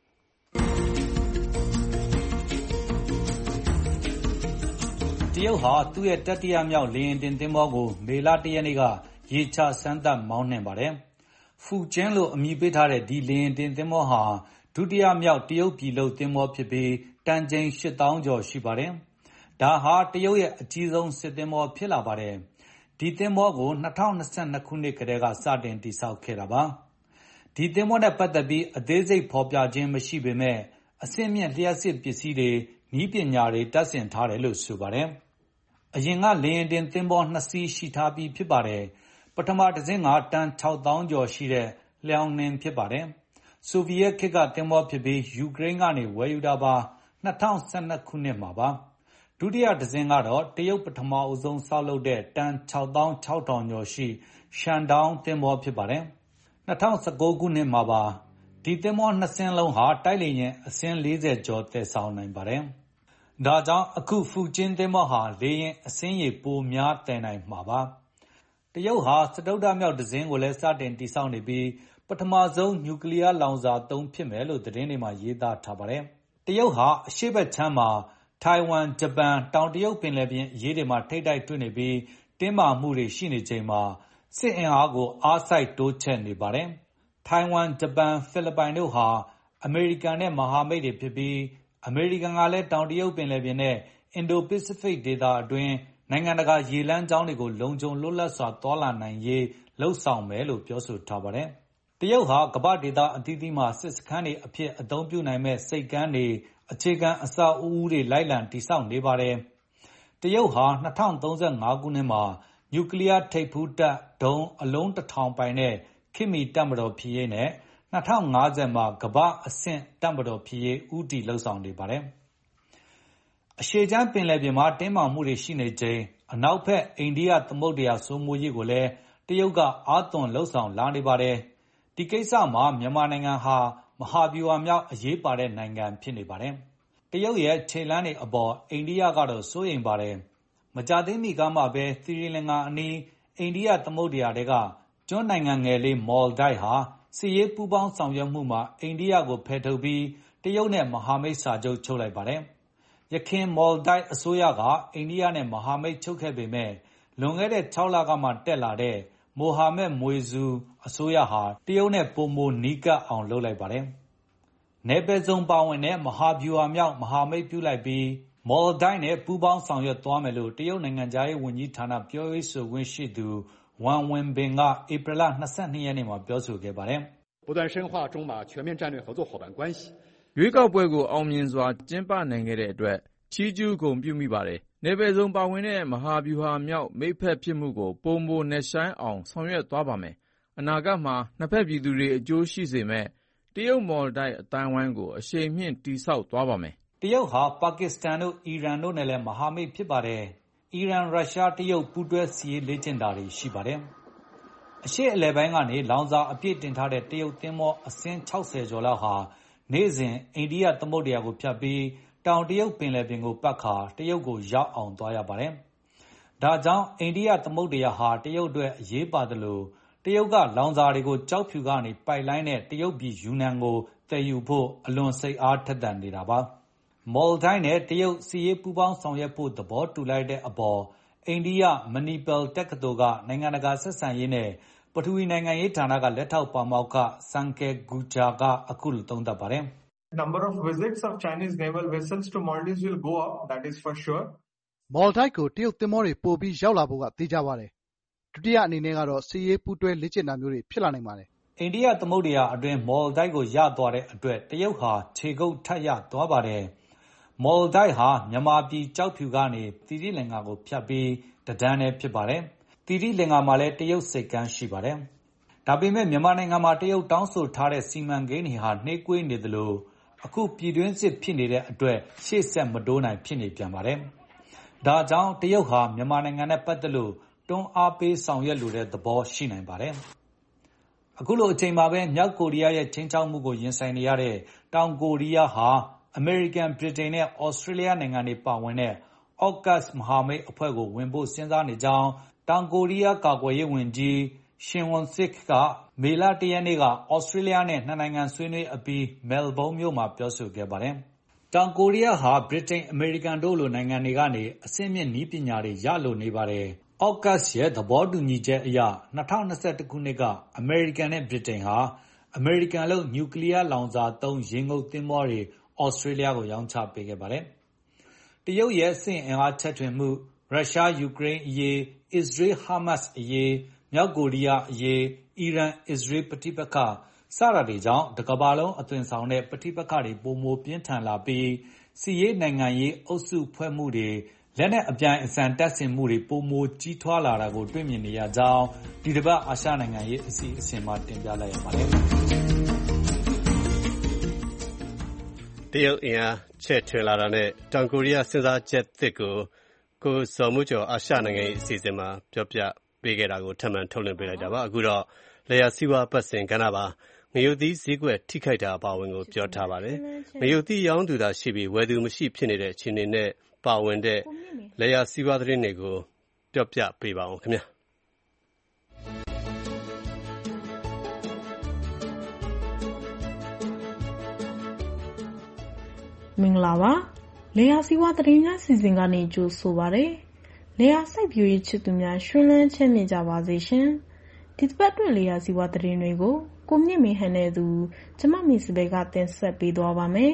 တရုတ်ဟာသူ့ရဲ့တတိယမြောက်လေယာဉ်တင်သင်္ဘောကိုမေလတစ်ရက်နေ့ကရေချစမ်းသပ်မောင်းနှင်ပါတယ်။ဖူကျင်းလို့အမည်ပေးထားတဲ့ဒီလေယာဉ်တင်သင်္ဘောဟာဒုတိယမြောက်တရုတ်ပြည်လုပ်သင်္ဘောဖြစ်ပြီးတန်ချိန်ရှစ်သောင်းကျော်ရှိပါတယ်။ဒါဟာတရုတ်ရဲ့အကြီးဆုံးစစ်သင်္ဘောဖြစ်လာပါတယ်။ဒီသင်္ဘောကို၂၀၂၂ခုနှစ်ကတည်းကစတင်တည်ဆောက်ခဲ့တာပါ။ဒီသင်္ဘောနဲ့ပတ်သက်ပြီးအသေးစိတ်ဖော်ပြခြင်းမရှိပေမဲ့အဆင့်မြင့်လျှပ်စစ်ပစ္စည်းတွေနည်းပညာတွေတပ်ဆင်ထားတယ်လို့ဆိုပါတယ်။အရင်ကလေယာဉ်တင်သင်္ဘောနှစ်စီးရှိထားပြီးဖြစ်ပါတယ်။ပထမတစ်စင်းကတန်ခြောက်သောင်းကျော်ရှိတဲ့လျောင်နှင်ဖြစ်ပါတယ်။ဆိုဗီယက်ခေတ်ကသင်္ဘောဖြစ်ပြီးယူကရိန်းကနေဝယ်ယူတာပါ၂၀၁၂ခုနှစ်မှာပါ။ဒုတိယတစ်စင်းကတော့တရုတ်ပထမအဆုံးဆောက်လုပ်တဲ့တန်ခြောက်သောင်းခြောက်ထောင်ကျော်ရှိရှန်ဒေါင်းသင်္ဘောဖြစ်ပါတယ်။၂၀၁၉ ခုနှစ်မှာပါ။ဒီသင်္ဘောနှစ်စင်းလုံးဟာတိုက်လေယာဉ်အစင်း၄၀ကျော်သယ်ဆောင်နိုင်ပါတယ်။ဒါကြောင့်အခုဖူကျင်းသင်္ဘောဟာလေယာဉ်အစင်းရေပိုများသယ်နိုင်မှာပါ။တရုတ်ဟာစတုတ္ထမြောက်တစင်းကိုလည်းစတင်တည်ဆောက်နေပြီးပထမဆုံးနျူကလီးယားလောင်စာသုံးဖြစ်မယ်လို့သတင်းတွေမှာရေးသားထားပါတယ်။တရုတ်ဟာအရှေ့ဘက်ခြမ်းမှာထိုင်ဝမ်၊ဂျပန်၊တောင်တရုတ်ပင်လယ်ပြင်အရေးတွေမှာထိပ်တိုက်တွေ့နေပြီးတင်းမာမှုတွေရှိနေချိန်မှာစစ်အင်အားကိုအားစိုက်တိုးချဲ့နေပါတယ်။ထိုင်ဝမ်၊ဂျပန်၊ဖိလစ်ပိုင်တို့ဟာအမေရိကန်နဲ့မဟာမိတ်တွေဖြစ်ပြီးအမေရိကန်ကလည်းတောင်တရုတ်ပင်လယ်ပြင်နဲ့အင်ဒိုပစိဖိတ်ဒေသအတွင်းနိုင်ငံတကာရေလမ်းကြောင်းတွေကိုလုံခြုံလွတ်လပ်စွာသွားလာနိုင်ရေးလုပ်ဆောင်မယ်လို့ပြောဆိုထားပါတယ်။တရုတ်ဟာကမ္ဘာ့ဒေသအသီးသီးမှာစစ်စခန်းတွေအဖြစ်အသုံးပြုနိုင်မယ့်ဆိပ်ကမ်းတွေအခြေခံအဆောက်အဦတွေလိုက်လံတည်ဆောက်နေပါတယ်။တရုတ်ဟာ၂၀၃၅ခုနှစ်မှာနျူကလီးယားထိပ်ဖူးတပ်ဒုံးအလုံးတစ်ထောင်ပိုင်တဲ့ခေတ်မီတပ်မတော်ဖြစ်ရေးနဲ့၂၀၅၀မှာကမ္ဘာ့အဆင့်တပ်မတော်ဖြစ်ရေးဦးတည်လုပ်ဆောင်နေပါတယ်။အရှေ့ခြမ်းပင်လယ်ပြင်မှာတင်းမာမှုတွေရှိနေချိန်အနောက်ဘက်အိန္ဒိယသမုဒ္ဒရာစိုးမိုးရေးကိုလည်းတရုတ်ကအားသွန်လုပ်ဆောင်လာနေပါတယ်။ဒီကိစ္စမှာမြန်မာနိုင်ငံဟာမဟာဗျူဟာမြောက်အရေးပါတဲ့နိုင်ငံဖြစ်နေပါတယ်။တရုတ်ရဲ့ခြေလှမ်းတွေအပေါ်အိန္ဒိယကတော့စိုးရိမ်ပါတယ်။မကြာသေးမီကမှပဲသီရိလင်္ကာအနီးအိန္ဒိယသမုဒ္ဒရာထဲကကျွန်းနိုင်ငံငယ်လေးမော်လ်ဒိုက်ဟာစစ်ရေးပူးပေါင်းဆောင်ရွက်မှုမှာအိန္ဒိယကိုဖယ်ထုတ်ပြီးတရုတ်နဲ့မဟာမိတ်စာချုပ်ချုပ်လိုက်ပါတယ်။ယခင်မော်လ်ဒိုက်အစိုးရကအိန္ဒိယနဲ့မဟာမိတ်ချုပ်ခဲ့ပေမဲ့လွန်ခဲ့တဲ့၆လကမှတက်လာတဲ့မိုဟာမက်မွေဇူအစိုးရဟာတရုတ်နဲ့ပိုမိုနီးကပ်အောင်လုပ်လိုက်ပါတယ်။နယ်ပယ်စုံပါဝင်တဲ့မဟာဗျူဟာမြောက်မဟာမိတ်ပြုလိုက်ပြီးမော်လ်ဒိုက်နဲ့ပူးပေါင်းဆောင်ရွက်သွားမယ်လို့တရုတ်နိုင်ငံခြားရေးဝန်ကြီးဌာနပြောရေးဆိုခွင့်ရှိသူဝမ်ဝင်ဘင်ကဧပြီလ၂၂ရက်နေ့မှာပြောဆိုခဲ့ပါတယ်不断深化中马全面战略合作伙伴关系ရွေးကောက်ပွဲကိုအောင်မြင်စွာကျင်းပနိုင်ခဲ့တဲ့အတွက်ချီးကျူးဂုဏ်ပြုမိပါတယ်။နယ်ပယ်စုံပါဝင်တဲ့မဟာဗျူဟာမြောက်မိတ်ဖက်ဖြစ်မှုကိုပိုမိုနက်ရှိုင်းအောင်ဆောင်ရွက်သွားပါမယ်။အနာဂတ်မှာနှစ်ဖက်ပြည်သူတွေအကျိုးရှိစေမယ့်တရုတ်မော်လ်ဒိုက်အသိုင်းအဝိုင်းကိုအရှိန်မြှင့်တည်ဆောက်သွားပါမယ်။တရုတ်ဟာပါကစ္စတန်တို့အီရန်တို့နဲ့လည်းမဟာမိတ်ဖြစ်ပါတယ်။အီရန်ရုရှားတရုတ်ပူးတွဲစစ်ရေးလေ့ကျင့်တာတွေရှိပါတယ်။အရှေ့အလယ်ပိုင်းကနေလောင်စာအပြည့်တင်ထားတဲ့တရုတ်သင်္ဘောအစင်း၆၀ကျော်လောက်ဟာနေ့စဉ်အိန္ဒိယသမုဒ္ဒရာကိုဖြတ်ပြီးတောင်တရုတ်ပင်လယ်ပြင်ကိုပတ်ခါတရုတ်ကိုရောက်အောင်သွားရပါတယ်။ဒါကြောင့်အိန္ဒိယသမုဒ္ဒရာဟာတရုတ်အတွက်အရေးပါသလိုတရုတ်ကလောင်စာတွေကိုကျောက်ဖြူကနေပိုက်လိုင်းနဲ့တရုတ်ပြည်ယူနန်ကိုသယ်ယူဖို့အလွန်စိတ်အားထက်သန်နေတာပါ။မော်လ်ဒိုက်နဲ့တရုတ်စစ်ရေးပူးပေါင်းဆောင်ရွက်ဖို့သဘောတူလိုက်တဲ့အပေါ်အိန္ဒိယမဏီပယ်တက္ကသိုလ်ကနိုင်ငံတကာဆက်ဆံရေးနဲ့ပထဝီနိုင်ငံရေးဌာနကလက်ထောက်ပါမောက္ခစန်ကေဂူဂျာကအခုလိုသုံးသပ်ပါတယ်။ Number of visits of Chinese naval vessels to Maldives will go up, that is for sure. မော်လ်ဒိုက်ကိုတရုတ်သင်္ဘောတွေပိုပြီးရောက်လာဖို့ကသေချာပါတယ်။ဒုတိယအနေနဲ့ကတော့စစ်ရေးပူးတွဲလေ့ကျင့်တာမျိုးတွေဖြစ်လာနိုင်ပါတယ်။အိန္ဒိယသမုဒ္ဒရာအတွင်းမော်လ်ဒိုက်ကိုရသွားတဲ့အတွက်တရုတ်ဟာခြေကုပ်ထပ်ရသွားပါတယ်။မော်လ်ဒိုက်ဟာမြန်မာပြည်ကျောက်ဖြူကနေသီရိလင်္ကာကိုဖြတ်ပြီးတဒန်းနဲ့ဖြစ်ပါတယ်။သီရိလင်္ကာမှာလည်းတရုတ်စိတ်ကမ်းရှိပါတယ်။ဒါပေမဲ့မြန်မာနိုင်ငံမှာတရုတ်တောင်းဆိုထားတဲ့စီမံကိန်းတွေဟာနှေးကွေးနေသလိုအခုပြည်တွင်းစစ်ဖြစ်နေတဲ့အတွက်ရှေ့ဆက်မတိုးနိုင်ဖြစ်နေပြန်ပါတယ်။ဒါကြောင့်တရုတ်ဟာမြန်မာနိုင်ငံနဲ့ပတ်သက်လို့တွန်းအားပေးဆောင်ရွက်လိုတဲ့သဘောရှိနိုင်ပါတယ်။အခုလိုအချိန်မှာပဲမြောက်ကိုရီးယားရဲ့ချင်းချောက်မှုကိုရင်ဆိုင်နေရတဲ့တောင်ကိုရီးယားဟာအမေရိကန်၊ဗြိတိန်နဲ့ဩစတြေးလျနိုင်ငံတွေပါဝင်တဲ့အော့ကာ့စ်မဟာမိတ်အဖွဲ့ကိုဝင်ဖို့စဉ်းစားနေကြောင်းတောင်ကိုရီးယားကာကွယ်ရေးဝန်ကြီးရှင်ဝွန်စစ်ကမေလတရက်နေ့ကဩစတြေးလျနဲ့နှစ်နိုင်ငံဆွေးနွေးအပြီးမဲလ်ဘုန်းမြို့မှာပြောဆိုခဲ့ပါတယ်။တောင်ကိုရီးယားဟာဗြိတိန်၊အမေရိကန်တို့လိုနိုင်ငံတွေကနေအဆင့်မြင့်နည်းပညာတွေရလိုနေပါတယ်။အော့ကာ့စ်ရဲ့သဘောတူညီချက်အရ၂၀၂၁ခုနှစ်ကအမေရိကန်နဲ့ဗြိတိန်ဟာအမေရိကန်လုပ်နျူကလီးယားလောင်စာသုံးရေငုပ်သင်္ဘောတွေဩစတြေးလျကိုရောင်းချပေးခဲ့ပါတယ်။တရုတ်ရဲ့စစ်အင်အားချဲ့ထွင်မှု၊ရုရှားယူကရိန်းအရေး၊အစ္စရေး-ဟာမတ်စ်အရေး၊မြောက်ကိုရီးယားအရေး၊အီရန်-အစ္စရေးပဋိပက္ခစတာတွေကြောင့်တကမ္ဘာလုံးအသွင်ဆောင်တဲ့ပဋိပက္ခတွေပိုမိုပြင်းထန်လာပြီးစစ်ရေးနိုင်ငံရေးအုပ်စုဖွဲ့မှုတွေလက်နက်အပြိုင်အဆိုင်တပ်ဆင်မှုတွေပိုမိုကြီးထွားလာတာကိုတွေ့မြင်နေရကြောင်းဒီတစ်ပတ်အာရှနိုင်ငံရေးအစီအစဉ်မှာတင်ပြလိုက်ရပါတယ်။တရုတ်အင်အားချဲ့ထွင်လာတာနဲ့တောင်ကိုရီးယားစဉ်းစားချက်သစ်ကိုကိုဇော်မှုကျော်အာရှနိုင်ငံရေးအစီအစဉ်မှာပြောပြပေးခဲ့တာကိုထပ်မံထုတ်လွှင့်ပေးလိုက်တာပါ။အခုတော့လယ်ယာစီးပွားပတ်စဉ်ကဏ္ဍပါငရုတ်သီးဈေးကွက်ထိခိုက်တာအပါအဝင်ကိုပြောထားပါတယ်။ငရုတ်သီးရောင်းသူသာရှိပြီးဝယ်သူမရှိဖြစ်နေတဲ့အခြေအနေနဲ့ပါဝင်တဲ့လယ်ယာစီးပွားသတင်းတွေကိုပြောပြပေးပါအောင်ခင်ဗျာမင်္ဂလာပါလေယာစီဝါသတင်းများစီစဉ်ကနေကြိုဆိုပါရယ်လေယာစိုက်ပျိုးရေးချစ်သူများရှင်လန်းချမ်းမြေ့ကြပါစေရှင်ဒီတစ်ပတ်အတွင်းလေယာစီဝါသတင်းတွေကိုကိုမြင့်မေဟန်နဲ့သူကျမမီစဘေကတင်ဆက်ပေးသွားပါမယ်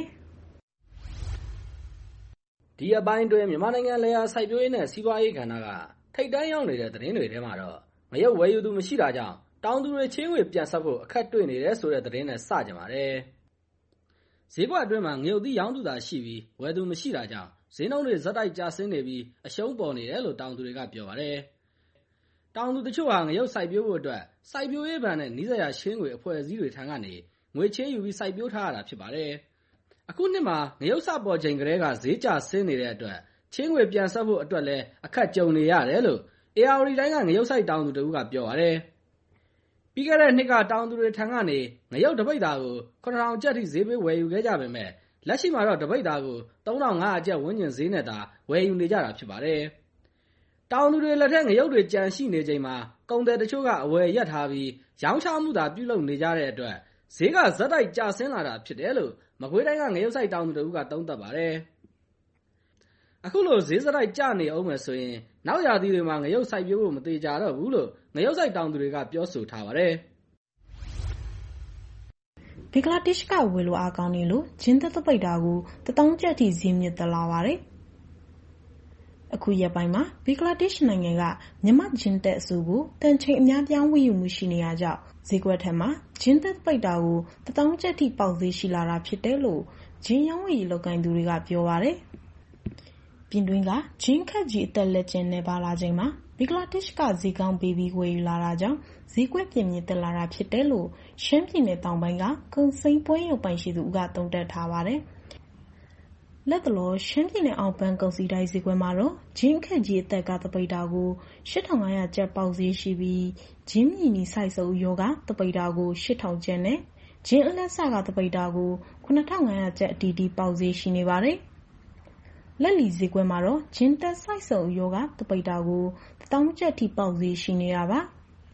ဒီအပိုင်းတွင်မြန်မာနိုင်ငံလေယာစိုက်ပျိုးရေးနဲ့စီးပွားရေးကဏ္ဍကထိပ်တန်းရောက်နေတဲ့သတင်းတွေထဲမှာတော့မရုပ်ဝယ်ယူသူမရှိတာကြောင့်တောင်သူတွေချင်းဝေပြန်ဆက်ဖို့အခက်တွေ့နေတယ်ဆိုတဲ့သတင်းနဲ့စကြပါတယ်ဈေးကွက်အတွင်းမှာငရုတ်သီးရောင်းသူသာရှိပြီးဝယ်သူမရှိတာကြောင့်ဈေးနှုန်းတွေဇက်တိုက်ကျဆင်းနေပြီးအရှုံးပေါ်နေတယ်လို့တောင်သူတွေကပြောပါတယ်။တောင်သူတချို့ဟာငရုတ်စိုက်ပျိုးဖို့အတွက်စိုက်ပျိုးရေးဘဏ်နဲ့နီးစပ်ရာချင်းငွေအဖွဲ့အစည်းတွေထံကနေငွေချင်းယူပြီးစိုက်ပျိုးထားရတာဖြစ်ပါတယ်။အခုနှစ်မှာငရုတ်စပေါ်ချိန်ကလေးကဈေးကျဆင်းနေတဲ့အတွက်ချင်းငွေပြန်ဆက်ဖို့အတွက်လည်းအခက်ကြုံနေရတယ်လို့အေအာဝတီတိုင်းကငရုတ်စိုက်တောင်သူတို့ကပြောပါတယ်။ပြီးခဲ့တဲ့နှစ်ကတောင်သူတွေထံကနေငရုတ်တပိတ်သားကိုခုနှစ်ထောင်ကျပ်ထိဈေးပေးဝယ်ယူခဲ့ကြပေမဲ့လက်ရှိမှာတော့တပိတ်သားကိုသုံးထောင်ငါးရာကျပ်ဝန်းကျင်ဈေးနဲ့သာဝယ်ယူနေကြတာဖြစ်ပါတယ်။တောင်သူတွေလက်ထက်ငရုတ်တွေကြံရှိနေချိန်မှာကုန်သည်တချို့ကအဝယ်ရပ်ထားပြီးရောင်းချမှုသာပြုလုပ်နေကြတဲ့အတွက်ဈေးကဇက်တိုက်ကျဆင်းလာတာဖြစ်တယ်လို့မကွေးတိုင်းကငရုတ်စိုက်တောင်သူတို့ကသုံးသပ်ပါတယ်။အခုလိုဈေးဇက်တိုက်ကျနေအောင်မယ်ဆိုရင်နောက်ရာသီတွေမှာငရုတ်စိုက်ပျိုးဖို့မသေးကြတော့ဘူးလို့ငရုတ်စိုက်တောင်သူတွေကပြောဆိုထားပါတယ်။ဘင်္ဂလားဒေ့ရှ်ကဝယ်လိုအားကောင်းနေလို့ဂျင်းသက်တပိတ်တာကိုတထောင်ကျပ်ထိဈေးမြင့်တက်လာပါတယ်။အခုရက်ပိုင်းမှာဘင်္ဂလားဒေ့ရှ်နိုင်ငံကမြန်မာဂျင်းသက်အစုကိုတန်ချိန်အများပြားဝယ်ယူမှုရှိနေရကြောင်းဈေးကွက်ထက်မှာဂျင်းသက်ပိတ်တာကိုတထောင်ကျပ်ထိပေါက်ဈေးရှိလာတာဖြစ်တယ်လို့ဂျင်းရောင်းဝယ်ရေးလုပ်ကိုင်သူတွေကပြောပါတယ်။ပြင်တွင်းကဂျင်းခက်ကြီးအသက်လက်ကျန်နေပါလာချိန်မှာဘင်္ဂလားဒေ့ရှ်ကဈေးကောင်းပေးပြီးဝယ်ယူလာတာကြောင့်ဈေးကွက်ပြင်းပြင်းတက်လာတာဖြစ်တယ်လို့ရှမ်းပြည်နယ်တောင်ပိုင်းကကုံစိမ်းပွဲရုပ်ပိုင်ရှိသူကသုံးသပ်ထားပါတယ်။လက်တလောရှမ်းပြည်နယ်အောင်ပန်းကုံစီတိုင်းဈေးကွက်မှာတော့ဂျင်းခက်ကြီးအသက်ကတပိတ်တာကိုရှစ်ထောင်ငါးရာကျပ်ပေါက်ဈေးရှိပြီးဂျင်းမြီနီစိုက်စုပ်ယောကတပိတ်တာကိုရှစ်ထောင်ကျပ်နဲ့ဂျင်းအလက်ဆကတပိတ်တာကိုခုနှစ်ထောင်ငါးရာကျပ်အတီးတီးပေါက်ဈေးရှိနေပါတယ်။လက်လီဈေးကွက်မှာတော့ဂျင်းတက်စိုက်စုပ်ယောကတပိတ်တာကိုတထောင်ကျပ်ထိပေါက်ဈေးရှိနေတာပါ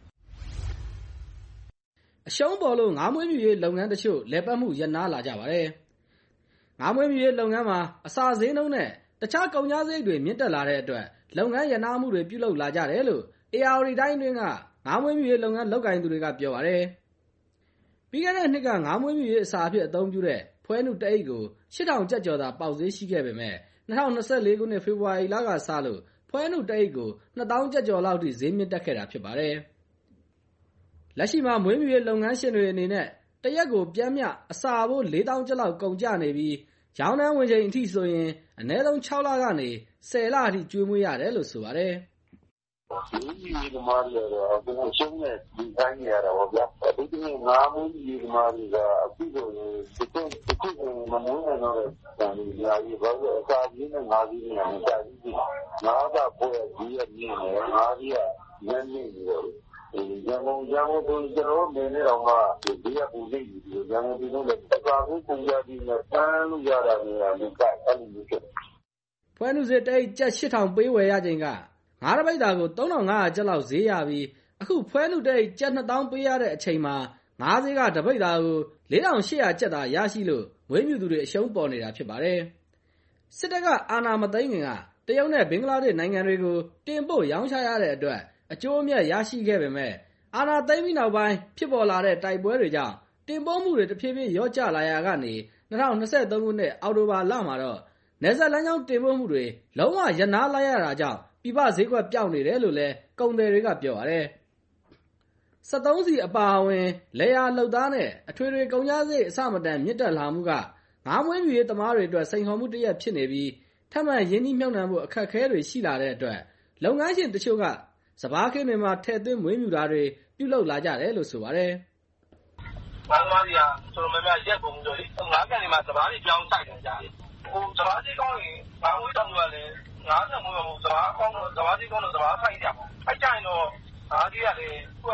အရှုံးပေါ်လို့ငါးမွေးမြူရေးလုပ်ငန်းတချို့လဲပတ်မှုရပ်နားလာကြပါတယ်။ငါးမွေးမြူရေးလုပ်ငန်းမှာအစာဈေးနှုန်းနဲ့တခြားကုန်ကျစရိတ်တွေမြင့်တက်လာတဲ့အတွက်လုပ်ငန်းရပ်နားမှုတွေပြုလုပ်လာကြတယ်လို့အေအာဝတီတိုင်းတွင်းကငါးမွေးမြူရေးလုပ်ငန်းလုပ်ကိုင်သူတွေကပြောပါတယ်။ပြီးခဲ့တဲ့နှစ်ကငါးမွေးမြူရေးအစာအဖြစ်အသုံးပြုတဲ့ဖွဲနုတအိတ်ကိုရှစ်ထောင်ကျပ်ကျော်သာပေါက်ဈေးရှိခဲ့ပေမဲ့၂၀၂၄ခုနှစ်ဖေဖော်ဝါရီလကစလို့ဖွဲနုတအိတ်ကိုနှစ်သောင်းကျပ်ကျော်လောက်ထိဈေးမြင့်တက်ခဲ့တာဖြစ်ပါတယ်။လက်ရှိမှာမွေးမြူရေးလုပ်ငန်းရှင်တွေအနေနဲ့တရက်ကိုပြန်မျှအစာဖို့လေးသောင်းကျပ်လောက်ကုန်ကျနေပြီးရောင်းတန်းဝင်ချိန်အထိဆိုရင်အနည်းဆုံးခြောက်လကနေဆယ်လအထိကျွေးမွေးရတယ်လို့ဆိုပါတယ်။ဒီဒီမားရတော့ဘယ်ရှုံးနေဒီတိုင်းရတော့ဗျာဒီဒီငါးမွေးဒီမားကအခုဆိုရင်ဒီကုန်းဒီကုန်းမမွေးနေတော့တယ်ဒီညာကြီးဘာလို့အစာကြီးနဲ့ငါးကြီးနဲ့မကြဘူးငါးကပေါ်ကြီးရမြင်နေငါးကြီးကညံ့နေတယ်ဒီရန်ကုန်ရန်ကုန်ကိုကျွန်တော်နေနေတော့မှဒီရပူနေပြီရန်ကုန်ပြည်လုံးလည်းတကားကိုပုံရပြီးနဲ့တန်းလို့ရတာမျိုးကလည်းကအဲ့လိုမျိုးဖြစ်ဖွဲနုစစ်တိတ်ကျပ်ရှစ်ထောင်ပေးဝယ်ရချိန်ကငါးတပိတ်တာကိုသုံးထောင်ငါးရာကျပ်လောက်ဈေးရပြီးအခုဖွဲနုတိတ်ကျပ်နှစ်သောင်းပေးရတဲ့အချိန်မှာငါးဈေးကတပိတ်တာကိုလေးထောင်ရှစ်ရာကျပ်သာရရှိလို့ဝေးမြူသူတွေအရှုံးပေါ်နေတာဖြစ်ပါတယ်စစ်တပ်ကအာဏာမသိမ်းခင်ကတရုတ်နဲ့ဘင်္ဂလားဒေ့ရှ်နိုင်ငံတွေကိုတင်ပို့ရောင်းချရတဲ့အတွက်အကျိုးအမြတ်ရရှိခဲ့ပေမဲ့အာဏာသိမ်းပြီးနောက်ပိုင်းဖြစ်ပေါ်လာတဲ့တိုက်ပွဲတွေကြောင့်တင်ပို့မှုတွေတဖြည်းဖြည်းလျော့ကျလာရာကနေ၂၀၂၃ခုနှစ်အောက်တိုဘာလမှာတော့နယ်စပ်လမ်းကြောင်းတင်ပို့မှုတွေလုံးဝရပ်နားလိုက်ရတာကြောင့်ပြည်ပဈေးကွက်ပျောက်နေတယ်လို့လည်းကုန်သည်တွေကပြောပါတယ်။စက်သုံးဆီအပါအဝင်လယ်ယာလုပ်သားနဲ့အထွေထွေကုန်ကျစရိတ်အဆမတန်မြင့်တက်လာမှုကငါးမွေးမြူရေးသမားတွေအတွက်စိန်ခေါ်မှုတစ်ရပ်ဖြစ်နေပြီးထပ်မံရင်းနှီးမြှုပ်နှံဖို့အခက်အခဲတွေရှိလာတဲ့အတွက်လုပ်ငန်းရှင်တချို့ကစပါးခင်းတွေမှာထည့်သွင်းမွေးမြူတာတွေပြုလုပ်လာကြတယ်လို့ဆိုပါတယ်။ငါးသမားတွေကဆိုလိုများရက်ကုန်ဆိုလေငါးကန်တွေမှာစပါးတွေပြောင်းဆိုင်နေကြတယ်။ဟိုစပါးကြီးကောင်းရင်ငါးမွေးတောင်ကလည်းငါးဆန်မွေးမှာစပါးကောင်းတော့စပါးကြီးကောင်းတော့စပါးဆိုင်ကြပါ။အဲ့ကြရင်တော့ငါးကြီးကလည်းသူက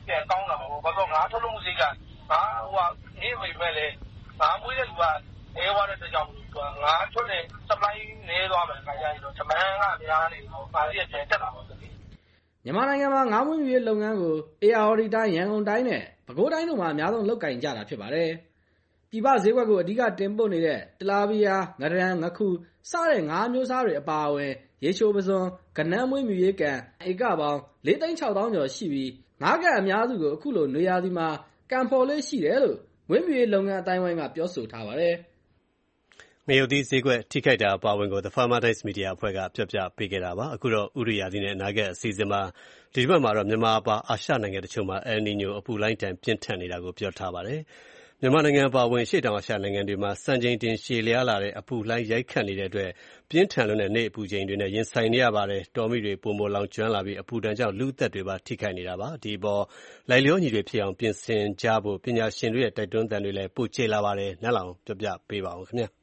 ပြန်ကောင်းလာမှာပေါ့ဘာလို့ငါထုတ်လို့မှုစိတ်ကငါဟိုကနေမိမဲ့လေငါမွေးတဲ့လူကအဲဝါတဲ့ကြောင့်ငါထုတ်တဲ့ supply နေသွားမယ်ခါကြရတော့ဓမန်းကများနေတော့ပါရီပြန်တက်လာပါဆိုပြီးမြန်မာနိုင်ငံမှာငါးမွေးမြူရေးလုပ်ငန်းကို အေအာရီတိုင်းရန်ကုန်တိုင်းနဲ့ပဲခူးတိုင်းတို့မှာအများဆုံးလုပ်ကင်ကြတာဖြစ်ပါတယ်ပြည်ပဈေးကွက်ကိုအဓိကတင်ပို့နေတဲ့တလာဗီယာငရံငခုစတဲ့ငါးမျိုးစားတွေအပါအဝင်ရေချိုပစွန်ကနန်းမွေးမြူရေးကန်ဧကပေါင်းလေးသိန်းခြောက်သောင်းကျော်ရှိပြီးငါးကန်အများစုကိုအခုလိုနေရာဒီမှာကံဖော်လေးရှိတယ်လို့မွေးမြူရေးလုပ်ငန်းအတိုင်းဝိုင်းကပြောဆိုထားပါတယ်ငရုတ်သီးဈေးကွက်ထိခိုက်တာအပါအဝင်ကို The Farmer Times Media အဖွဲ့ကပြောပြပေးခဲ့တာပါအခုတော့ဥရိယာသီနဲ့အနာဂတ်အစီအစဉ်မှာဒီတစ်ပတ်မှာတော့မြန်မာအပါအာရှနိုင်ငံတချို့မှာ El Niño အပူလိုင်းတန်ပြင်းထန်နေတာကိုပြောထားပါတယ်မြန်မာနိုင်ငံအပါအဝင်ရှေ့တောင်အာရှနိုင်ငံတွေမှာစံချိန်တင်ရှည်လျားလာတဲ့အပူလှိုင်းရိုက်ခတ်နေတဲ့အတွက်ပြင်းထန်လွန်းတဲ့နေ့အပူချိန်တွေနဲ့ရင်ဆိုင်နေရပါတယ်။တော်မီတွေပုံပေါ်လောင်ကျွမ်းလာပြီးအပူဒဏ်ကြောင့်လူသက်တွေပါထိခိုက်နေတာပါ။ဒီပေါ်လိုက်လျောညီတွေဖြစ်အောင်ပြင်ဆင်ကြဖို့ပညာရှင်တွေရဲ့တိုက်တွန်းသံတွေလည်းပိုကျလာပါတယ်။နတ်လောင်ပြပြပေးပါအောင်ခင်ဗျာ။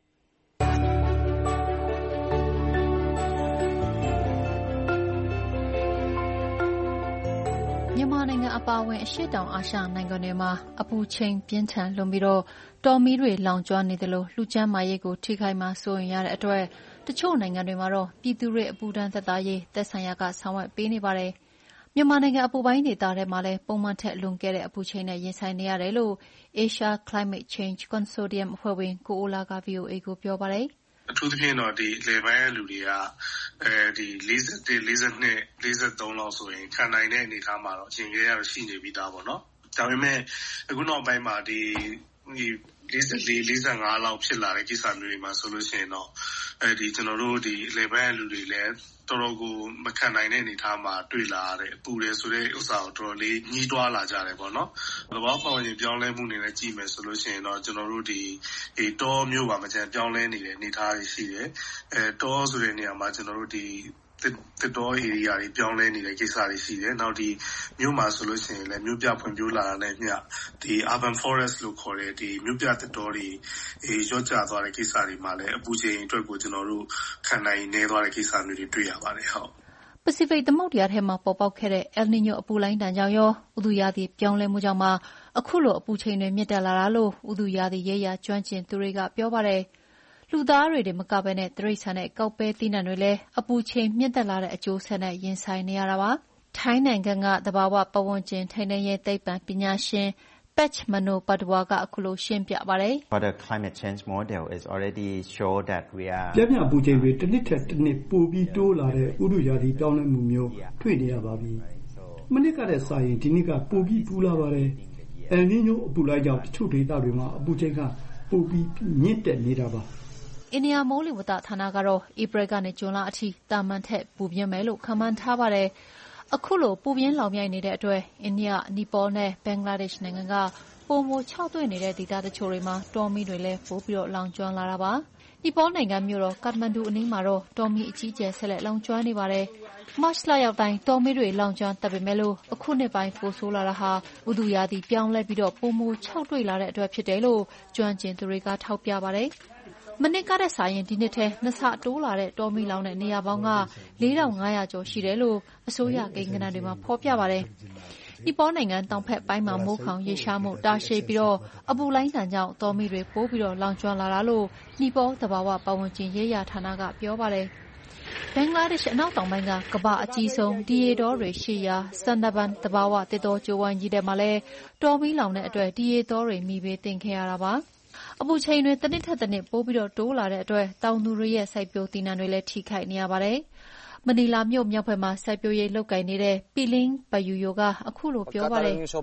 မြန်မာနိုင်ငံအပါအဝင်အရှေ့တောင်အာရှနိုင်ငံတွေမှာအပူချိန်ပြင်းထန်လွန်ပြီးတော့တော်မီတွေလောင်ကျွမ်းနေတယ်လို့လူကျန်းမာရေးကိုထိခိုက်မှာစိုးရင်ရတဲ့အတွက်တချို့နိုင်ငံတွေမှာတော့ပြည်သူတွေအပူဒဏ်သက်သာရေးသက်ဆိုင်ရာကဆောင်ရွက်ပေးနေပါတယ်။မြန်မာနိုင်ငံအပူပိုင်းဒေသထဲမှာလည်းပုံမှန်ထက်လွန်ကဲတဲ့အပူချိန်နဲ့ရင်ဆိုင်နေရတယ်လို့ Asia Climate Change Consortium အဖွဲ့ဝင်ကိုအိုလာက ဗီအိုအေ ကိုပြောပါတယ်။အထူးသဖြင့်တော့ဒီလေပိုင်းရဲ့လူတွေကအဲဒီ၄၁ ၄၂ ၄၃လောက်ဆိုရင်ခံနိုင်တဲ့အနေအထားမှာတော့အချိန်ကြီးရတော့ရှိနေပြီးသားပေါ့နော်။ဒါပေမဲ့အခုနောက်ပိုင်းမှာဒီဒီ၄၄ ၄၅လောက်ဖြစ်လာတဲ့ကိစ္စမျိုးတွေမှာဆိုလို့ရှိရင်တော့အဲဒီကျွန်တော်တို့ဒီလေပိုင်းရဲ့လူတွေလည်းတော်တော်ကိုမခံနိုင်တဲ့အနေအထားမှာတွေ့လာရတယ်။ပူတယ်ဆိုတဲ့ဥစ္စာကိုတော်တော်လေးညှိတွားလာကြတယ်ပေါ့နော်။သဘောပေါက်ရင်ပြောင်းလဲမှုနေနဲ့ကြည့်မယ်ဆိုလို့ရှိရင်တော့ကျွန်တော်တို့ဒီဒီတောမျိုးပါမကျန်ပြောင်းလဲနေတဲ့အနေအထားတွေရှိတယ်။အဲတောဆိုတဲ့နေရာမှာကျွန်တော်တို့ဒီတစ်တော် area တွေပြောင်းလဲနေတဲ့ကိစ္စတွေရှိတယ်။နောက်ဒီမြို့မှာဆိုလို့ရှိရင်လည်းမြို့ပြဖွံ့ဖြိုးလာတာနဲ့မျှဒီ urban forest လို့ခေါ်တဲ့ဒီမြို့ပြတစ်တော်တွေအေးရော့ကျသွားတဲ့ကိစ္စတွေမှာလည်းအပူချိန်အတွက်ကိုကျွန်တော်တို့ခံနိုင်နေသွားတဲ့ကိစ္စမျိုးတွေတွေ့ရပါတယ်ဟုတ်ပစိဖိတ်သမုဒ္ဒရာထဲမှာပေါ်ပေါက်ခဲ့တဲ့ El Niño အပူလိုင်းတန်ကြောင့်ရောဥတုရာသီပြောင်းလဲမှုကြောင့်မှအခုလိုအပူချိန်တွေမြင့်တက်လာတာလို့ဥတုရာသီရေးရာကျွမ်းကျင်သူတွေကပြောပါတယ်လူသားတွေတွေမကဘဲနဲ့တိရစ္ဆာန်နဲ့ကောက်ပဲသီးနှံတွေလည်းအပူချိန်မြင့်တက်လာတဲ့အကျိုးဆက်နဲ့ရင်ဆိုင်နေရတာပါထိုင်းနိုင်ငံကသဘာဝပတ်ဝန်းကျင်ထိန်းသိမ်းရေးသိပ္ပံပညာရှင် Patch Manopadwa ကအခုလိုရှင်းပြပါတယ် For the climate change model is already show that we are ပြပြအပူချိန်တွေတစ်နှစ်ထက်တစ်နှစ်ပိုပြီးတိုးလာတဲ့ဥတုရာသီပြောင်းလဲမှုမျိုးတွေ့နေရပါပြီမနစ်ကတည်းကစာရင်ဒီနှစ်ကပိုပြီးပူလာပါတယ် El Niño အပူလိုက်ကြောင့်တချို့ဒေသတွေမှာအပူချိန်ကပိုပြီးမြင့်တက်နေတာပါအိန္ဒိယမိုးလေဝသဌာနကတော့ဧပြီကနေဇွန်လအထိတာမန်ထက်ပူပြင်းမယ်လို့ခန့်မှန်းထားပါတယ်။အခုလိုပူပြင်းလောင်မြိုက်နေတဲ့အတွက်အိန္ဒိယ၊နီပေါနဲ့ဘင်္ဂလားဒေ့ရှ်နိုင်ငံကပိုမိုခြောက်သွေ့နေတဲ့ဒေသတချို့တွေမှာတောမီတွေလည်းပိုပြီးလောင်ကျွမ်းလာတာပါ။နီပေါနိုင်ငံမြို့တော်ကတ်မန်ဒူအနီးမှာတော့တောမီအကြီးအကျယ်ဆက်လက်လောင်ကျွမ်းနေပါတယ်။မတ်လရောက်တိုင်းတောမီတွေလောင်ကျွမ်းတတ်ပေမဲ့လို့အခုနှစ်ပိုင်းပိုဆိုးလာတာဟာဥတုရာသီပြောင်းလဲပြီးတော့ပိုမိုခြောက်သွေ့လာတဲ့အတွက်ဖြစ်တယ်လို့ကျွမ်းကျင်သူတွေကထောက်ပြပါတယ်။မနှစ်ကတည်းကရင်ဒီနှစ်ထဲနှစ်ဆတိုးလာတဲ့တောမီလောင်တဲ့နေရာပေါင်းကလေးထောင်ငါးရာကျော်ရှိတယ်လို့အစိုးရကိန်းဂဏန်းတွေမှာဖော်ပြပါတယ်။နီပေါနိုင်ငံတောင်ဘက်ပိုင်းမှာမိုးခေါင်ရေရှားမှုတာရှည်ပြီးတော့အပူလိုင်းတန်ကြောင့်တောမီတွေပိုးပြီးတော့လောင်ကျွမ်းလာတာလို့နီပေါသဘာဝပတ်ဝန်းကျင်ရေးရာဌာနကပြောပါတယ်။ဘင်္ဂလားဒေ့ရှ်အနောက်တောင်ပိုင်းကကမ္ဘာအကြီးဆုံးဒီရေတောတွေရှိရာဆန်ဒဘန်သဘာဝတစ်တော်ကျိုးဝိုင်းကြီးထဲမှာလည်းတောမီလောင်တဲ့အတွက်ဒီရေတောတွေမိဘေးတင်ခဲ့ရတာပါ။အပူချိန်တွေတစ်နှစ်ထက်တစ်နှစ်ပိုပြီးတော့တိုးလာတဲ့အတွက်တောင်သူတွေရဲ့စိုက်ပျိုးသီးနှံတွေလည်းထိခိုက်နေရပါတယ်။မနီလာမြို့မြောက်ဘက်မှာစိုက်ပျိုးရေးလုပ်ကိုင်နေတဲ့ပီလင်းပယူယိုကအခုလိုပြောပါတယ်။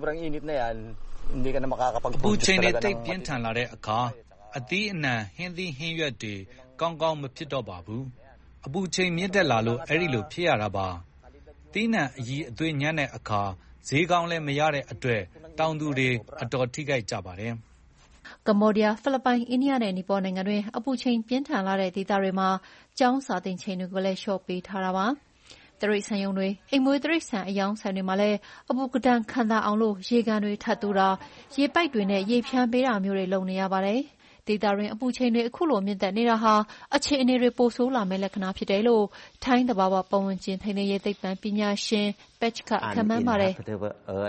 အပူချိန်တွေတိတ်ပြင်းထန်လာတဲ့အခါအသီးအနှံဟင်းသီးဟင်းရွက်တွေကောင်းကောင်းမဖြစ်တော့ပါဘူး။အပူချိန်မြင့်တက်လာလို့အဲ့ဒီလိုဖြစ်ရတာပါ။သီးနှံအကြီးအသွေးညံ့တဲ့အခါဈေးကောင်းလည်းမရတဲ့အတွက်တောင်သူတွေအတော်ထိခိုက်ကြပါတယ်။ကမ္ဘောဒီးယား၊ဖိလစ်ပိုင်၊အိန္ဒိယနဲ့နီပေါနိုင်ငံတွင်အပူချိန်ပြင်းထန်လာတဲ့ဒေသတွေမှာကျောင်းစာသင်ချိန်တွေကိုလည်းလျှော့ပေးထားတာပါ။တိရစ္ဆာန်ရုံတွေ၊အိမ်မွေးတိရစ္ဆာန်အရောင်းဆိုင်တွေမှာလည်းအပူဒဏ်ခံသာအောင်လို့ရေကန်တွေထပ်တိုးတာ၊ရေပိုက်တွေနဲ့ရေဖြန်းပေးတာမျိုးတွေလုပ်နေရပါတယ်။ဒေသတွင်းအပူချိန်တွေအခုလိုမြင့်တက်နေတာဟာအခြေအနေတွေပိုဆိုးလာမယ့်လက္ခဏာဖြစ်တယ်လို့ထိုင်းသဘာဝပတ်ဝန်းကျင်ထိန်းသိမ်းရေးသိပ္ပံပညာရှင် Patch ကခန့်မှန်းပါတယ်။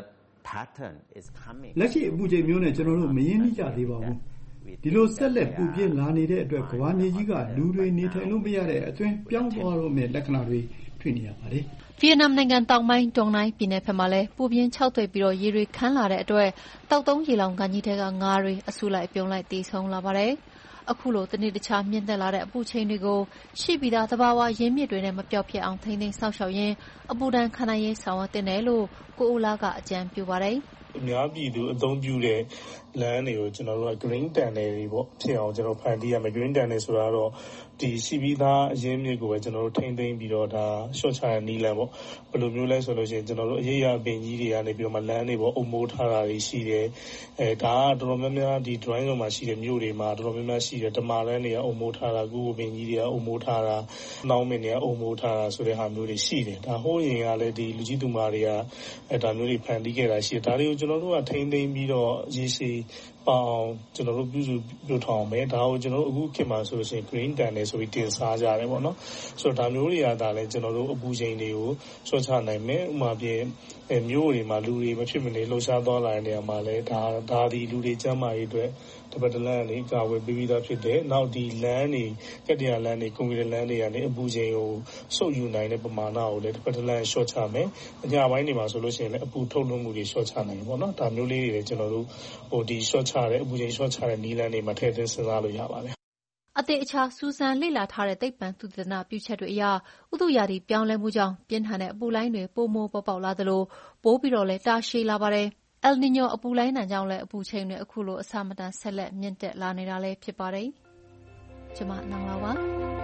pattern is coming လက်ရှိအပူချိန်မျိုးနဲ့ကျွန်တော်တို့မရင်းနှီးကြသေးပါဘူးဒီလိုဆက်လက်ပူပြင်းလာနေတဲ့အတွက်ကမ္ဘာမြေကြီးကလူတွေနေထိုင်လို့မရတဲ့အသွင်ပြောင်းသွားတော့မယ့်လက္ခဏာတွေတွေ့နေရပါတယ်ဗီယက်နမ်နိုင်ငံတောင်ပိုင်းဒေါနိုင်းပြည်နယ်ဘက်မှာလည်းပူပြင်းခြောက်သွေ့ပြီးတော့ရေတွေခမ်းလာတဲ့အတွက်တောက်သုံးရေလောင်ကန်ကြီးထဲကငါးတွေအစုလိုက်အပြုံလိုက်တည်ဆုံလာပါတယ်အခုလိုတနေ့တခြားမြင့်တက်လာတဲ့အပူချိန်တွေကိုရှိပြီးသားသဘာဝရင်းမြစ်တွေနဲ့မပြောက်ဖြစ်အောင်ထိန်းသိမ်းစောင့်ရှောက်ရင်းအပူဒဏ်ခံနိုင်ရေးဆောင်ရွက်တင်တယ်လို့ကိုဦးလာကအကြံပြုပါတယ်အများပြည်သူအသုံးပြုတဲ့လမ်းတွေကိုကျွန်တော်တို့က green tunnel တွေပေါ့ဖြစ်အောင်ကျွန်တော်ဖန်တီးရမယ် green tunnel ဆိုတာတော့ဒီရှိပြီးသားအရင်းမြစ်ကိုပဲကျွန်တော်တို့ထိန်းသိမ်းပြီးတော့ဒါ short ချရနီးလမ်းပေါ့ဘယ်လိုမျိုးလဲဆိုလို့ရှိရင်ကျွန်တော်တို့အရေးရပင်ကြီးတွေကနေပြီးတော့မှလမ်းတွေပေါ့အုံမိုးထားတာတွေရှိတယ်အဲဒါကတော်တော်များများဒီ drawing မှာရှိတဲ့မြို့တွေမှာတော်တော်များများရှိတယ်ဓမ္မလမ်းတွေကအုံမိုးထားတာကုကိုပင်ကြီးတွေကအုံမိုးထားတာနှောင်းမင်းတွေကအုံမိုးထားတာဆိုတဲ့ဟာမျိုးတွေရှိတယ်ဒါဟိုးရင်ကလည်းဒီလူကြီးသူမတွေကအဲဒါမျိုးတွေဖန်တီးခဲ့တာရှိတယ်ဒါတွေကိုကျွန်တော်တို့ကထိန်းသိမ်းပြီးတော့ရေရှည်ပေါအောင်ကျွန်တော်တို့ပြုစုပြုထောင်မယ်ဒါကိုကျွန်တော်တို့အခုခေတ်မှာဆိုလို့ရှိရင် green tunnel ဆိုပြီးတင်စားကြတယ်ပေါ့နော်ဆိုတော့ဒါမျိုးတွေကဒါလည်းကျွန်တော်တို့အပူချိန်တွေကိုချော့ချနိုင်မယ်ဥပမာပြမျိုးတွေမှာလူတွေမဖြစ်မနေလှုပ်ရှားသွားလာတဲ့နေရာမှာလည်းဒါဒါဒီလူတွေကျန်းမာရေးအတွက်တပတ်တလန်းလေးကာဝယ်ပေးပြီးသားဖြစ်တယ်နောက်ဒီလမ်းတွေကတ္တရာလမ်းတွေကွန်ကရစ်လမ်းတွေကနေအပူချိန်ကိုစုပ်ယူနိုင်တဲ့ပမာဏကိုလည်းတပတ်တလန်းရှော့ချမယ်အညာပိုင်းတွေမှာဆိုလို့ရှိရင်လည်းအပူထုတ်လွှတ်မှုတွေရှော့ချနိုင်တယ်ပေါ့နော်ဒါမျိုးလေးတွေလည်းကျွန်တော်တို့ဟိုဒီရှော့ချတဲ့အပူချိန်ရှော့ချတဲ့နည်းလမ်းတွေမှာထည့်သွင်းစဉ်းစားလို့ရပါတယ်အသေးအခြားစူးစမ်းလေ့လာထားတဲ့သိပ္ပံသုတေသနပြုချက်တွေအရဥတုရာသီပြောင်းလဲမှုကြောင့်ပြင်းထန်တဲ့အပူလိုင်းတွေပိုမိုပေါ်ပေါက်လာသလိုပိုပြီးတော့လည်းတာရှည်လာပါတယ်။ El Niño အပူလိုင်းဒဏ်ကြောင့်လည်းအပူချိန်တွေအခုလိုအဆမတန်ဆက်လက်မြင့်တက်လာနေတာလည်းဖြစ်ပါတယ်။ကျွန်မနောင်လာပါ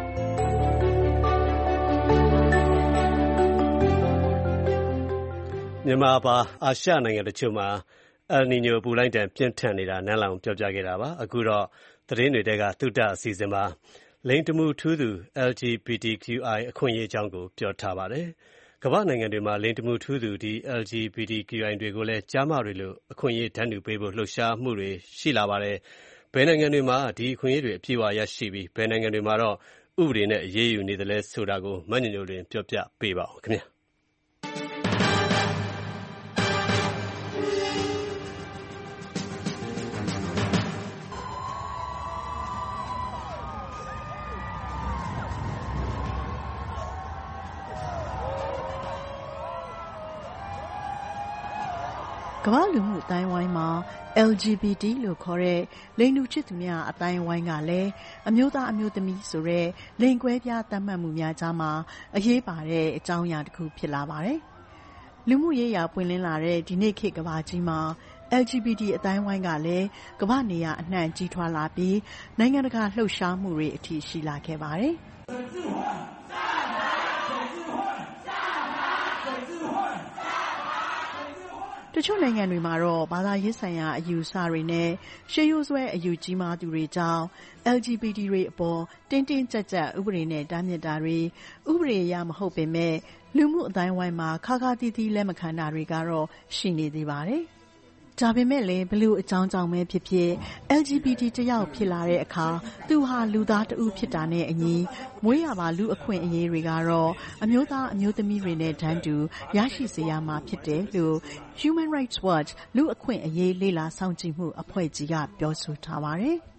မြန်မာပါအာရှနိုင်ငံတချို့မှာ El Niño အပူလိုင်းဒဏ်ပြင်းထန်နေတာနန်းလောင်ပြောပြခဲ့တာပါ။အခုတော့သတင်းတွေတဲကသုတအစီအစဉ်မှာလိင်တမှုထူးသူ L G B T Q I အခွင့်အရေးအကြောင်းကိုပြောထားပါတယ်။ကမ္ဘာနိုင်ငံတွေမှာလိင်တမှုထူးသူဒီ L G B T Q I တွေကိုလည်းကျားမတွေလိုအခွင့်အရေးတန်းတူပေးဖို့လှုပ်ရှားမှုတွေရှိလာပါတယ်။ဘယ်နိုင်ငံတွေမှာဒီအခွင့်အရေးတွေအပြည့်အဝရရှိပြီးဘယ်နိုင်ငံတွေမှာတော့ဥပဒေနဲ့အရေးယူနေတယ်လဲဆိုတာကိုမညညိုတွင်ပြောပြပေးပါဦးခင်ဗျာ။ကမ္ဘာလူမှုအတိုင်းဝိုင်းမှာ L G B T လို့ခေါ်တဲ့လိင်တူချစ်သူများအတိုင်းဝိုင်းကလည်းအမျိုးသားအမျိုးသမီးဆိုတဲ့လိင်ကွဲပြားသတ်မှတ်မှုများကြားမှာအရေးပါတဲ့အကြောင်းအရာတစ်ခုဖြစ်လာပါတယ်။လူမှုရေးရာပွင့်လင်းလာတဲ့ဒီနေ့ခေတ်ကမ္ဘာကြီးမှာ L G B T အတိုင်းဝိုင်းကလည်းကမ္ဘာနေရာအနှံ့ကြီးထွားလာပြီးနိုင်ငံတကာလှုပ်ရှားမှုတွေအထိရှိလာခဲ့ပါတယ်။တချို့နိုင်ငံတွေမှာတော့ဘာသာရေးဆိုင်ရာအယူအဆတွေနဲ့ရှေးရိုးစွဲအယူကြီးမားသူတွေကြောင့် L G B T တွေအပေါ်တင်းတင်းကြပ်ကြပ်ဥပဒေနဲ့တားမြစ်တာတွေဥပဒေအရမဟုတ်ပေမဲ့လူမှုအတိုင်းဝိုင်းမှာခါခါတီးတီးလက်မခံတာတွေကတော့ရှိနေသေးပါတယ်။ဒါပေမဲ့လည်းဘလို့အကြောင်းကြောင့်ပဲဖြစ်ဖြစ် L G B T တယောက်ဖြစ်လာတဲ့အခါသူဟာလူသားတဦးဖြစ်တာနဲ့အညီမွေးရပါလူအခွင့်အရေးတွေကတော့အမျိုးသားအမျိုးသမီးတွေနဲ့တန်းတူရရှိစေရမှာဖြစ်တယ်လို့ Human Rights Watch လူအခွင့်အရေးလေ့လာစောင့်ကြည့်မှုအဖွဲ့ကြီးကပြောဆိုထားပါတယ်။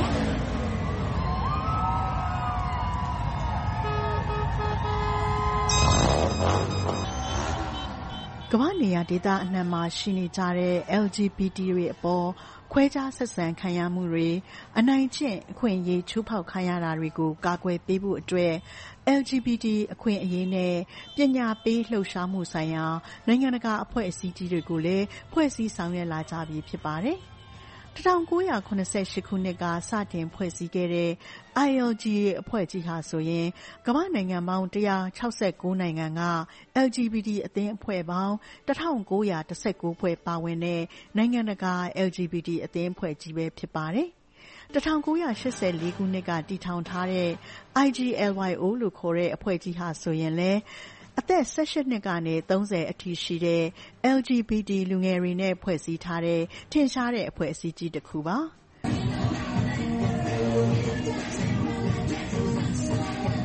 ကမ္ဘာနေရာဒေသအနှံ့မှာရှိနေကြတဲ့ L G B T တွေအပေါ်ခွဲခြားဆက်ဆံခံရမှုတွေအနိုင်ကျင့်အခွင့်အရေးချိုးဖောက်ခံရတာတွေကိုကာကွယ်ပေးဖို့အတွက် L G B T အခွင့်အရေးနဲ့ပညာပေးလှုပ်ရှားမှုဆိုင်ရာနိုင်ငံတကာအဖွဲ့အစည်းကြီးတွေကိုလည်းဖွဲ့စည်းဆောင်ရွက်လာကြပြီဖြစ်ပါတယ်။၁၉၇၈ခုနှစ်ကစတင်ဖွဲ့စည်းခဲ့တဲ့ I L G A အဖွဲ့ကြီးဟာဆိုရင်ကမ္ဘာနိုင်ငံပေါင်း၁၆၉နိုင်ငံက L G B T အသင်းအဖွဲ့ပေါင်း၁၉၁၉ဖွဲ့ပါဝင်တဲ့နိုင်ငံတကာ L G B T အသင်းအဖွဲ့ကြီးပဲဖြစ်ပါတယ်။၁၉၈၄ခုနှစ်ကတည်ထောင်ထားတဲ့ I G L Y O လို့ခေါ်တဲ့အဖွဲ့ကြီးဟာဆိုရင်လည်းအသက်၁၈နှစ်ကနေ၃၀အထိရှိတဲ့ L G B T လူငယ်တွေနဲ့ဖွဲ့စည်းထားတဲ့ထင်ရှားတဲ့အဖွဲ့အစည်းကြီးတစ်ခုပါ။ဥ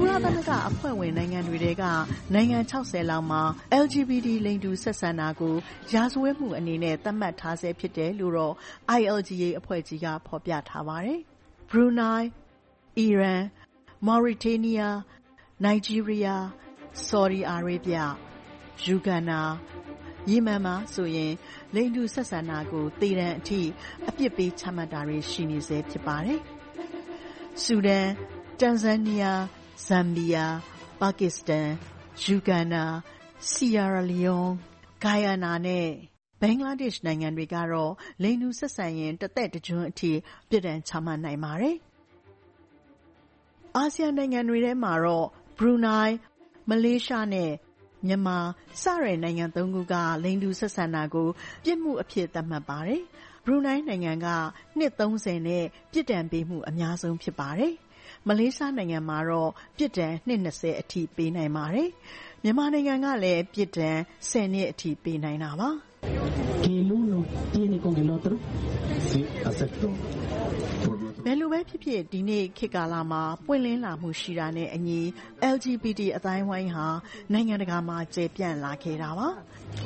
ကုလသမဂ္ဂအဖွဲ့ဝင်နိုင်ငံတွေထဲကနိုင်ငံ၆၀လောက်မှာ L G B T လိင်တူဆက်ဆံတာကိုရာဇဝတ်မှုအနေနဲ့သတ်မှတ်ထားဆဲဖြစ်တယ်လို့တော့ I L G A အဖွဲ့ကြီးကဖော်ပြထားပါတယ်။ Brunei, Iran, Mauritania, Nigeria, Saudi Arabia, Uganda, ယီမန်မှာဆိုရင်လိင်တူဆက်ဆံတာကိုသေဒဏ်အထိအပြစ်ပေးချမှတ်တာတွေရှိနေဆဲဖြစ်ပါတယ်။ ဆူဒန် တန်ဇန်နီးယား ဇမ်ဘီယာ ပါကစ္စတန် ယူဂန်ဒါ ဆီယာရာလီယွန် ဂိုင်ယာနာနဲ့ဘင်္ဂလားဒေ့ရှ်နိုင်ငံတွေကတော့လိင်တူဆက်ဆံရင်တစ်သက်တစ်ကျွန်းအထိပြစ်ဒဏ်ချမှတ်နိုင်ပါတယ်။ အာဆီယံနိုင်ငံတွေထဲမှာတော့ဘရူနိုင်းမလေးရှားနဲ့မြန်မာစတဲ့နိုင်ငံသုံးခုကလိင်တူဆက်ဆံတာကိုပြစ်မှုအဖြစ်သတ်မှတ်ပါတယ်။ ဘရူနိုင်းနိုင်ငံကနှစ်သုံးဆယ်နဲ့ပြစ်ဒဏ်ပေးမှုအများဆုံးဖြစ်ပါတယ်။မလေးရှားနိုင်ငံမှာတော့ပြစ်ဒဏ်နှစ်နှစ်ဆယ်အထိပေးနိုင်ပါတယ်။မြန်မာနိုင်ငံကလည်းပြစ်ဒဏ်ဆယ်နှစ်အထိပေးနိုင်တာပါ။ဘယ်လိုပဲဖြစ်ဖြစ်ဒီနေ့ခေတ်ကာလမှာပွင့်လင်းလာမှုရှိတာနဲ့အညီ L G B T အသိုင်းအဝိုင်းဟာနိုင်ငံတကာမှာကျယ်ပြန့်လာခဲ့တာပါ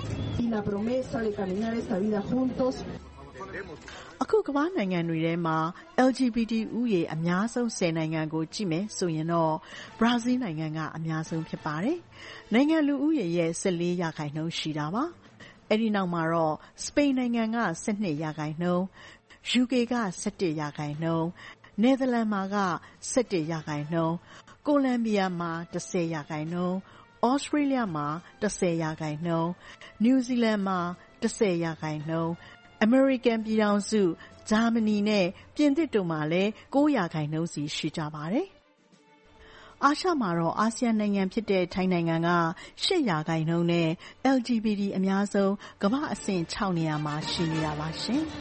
အခုကမ္ဘာနိုင်ငံတွေထဲမှာ L G B T ဦးရေအများဆုံးဆယ်နိုင်ငံကိုကြည့်မယ်ဆိုရင်တော့ဘရာဇီးနိုင်ငံကအများဆုံးဖြစ်ပါတယ်။နိုင်ငံလူဦးရေရဲ့ဆယ်လေးရာခိုင်နှုန်းရှိတာပါ။အဲဒီနောက်မှာတော့စပိန်နိုင်ငံကဆယ်နှစ်ရာခိုင်နှုန်း၊ ယူကေကဆယ်တစ်ရာခိုင်နှုန်း၊နယ်သာလန်မှာကဆယ်တစ်ရာခိုင်နှုန်း၊ကိုလံဘီယာမှာတစ်ဆယ်ရာခိုင်နှုန်း၊ဩစတြေးလျမှာတစ်ဆယ်ရာခိုင်နှုန်း၊နယူးဇီလန်မှာတစ်ဆယ်ရာခိုင်နှုန်း၊အမေရိကန်ပြည်ထောင်စု၊ဂျာမနီနဲ့ပြင်သစ်တို့မှာလည်းကိုးရာခိုင်နှုန်းစီရှိကြပါတယ်။အာရှမှာတော့အာဆီယံနိုင်ငံဖြစ်တဲ့ထိုင်းနိုင်ငံကရှစ်ရာခိုင်နှုန်းနဲ့ L G B T အများဆုံးကမ္ဘာအဆင့်ခြောက်နေရာမှာရှိနေတာပါရှင်။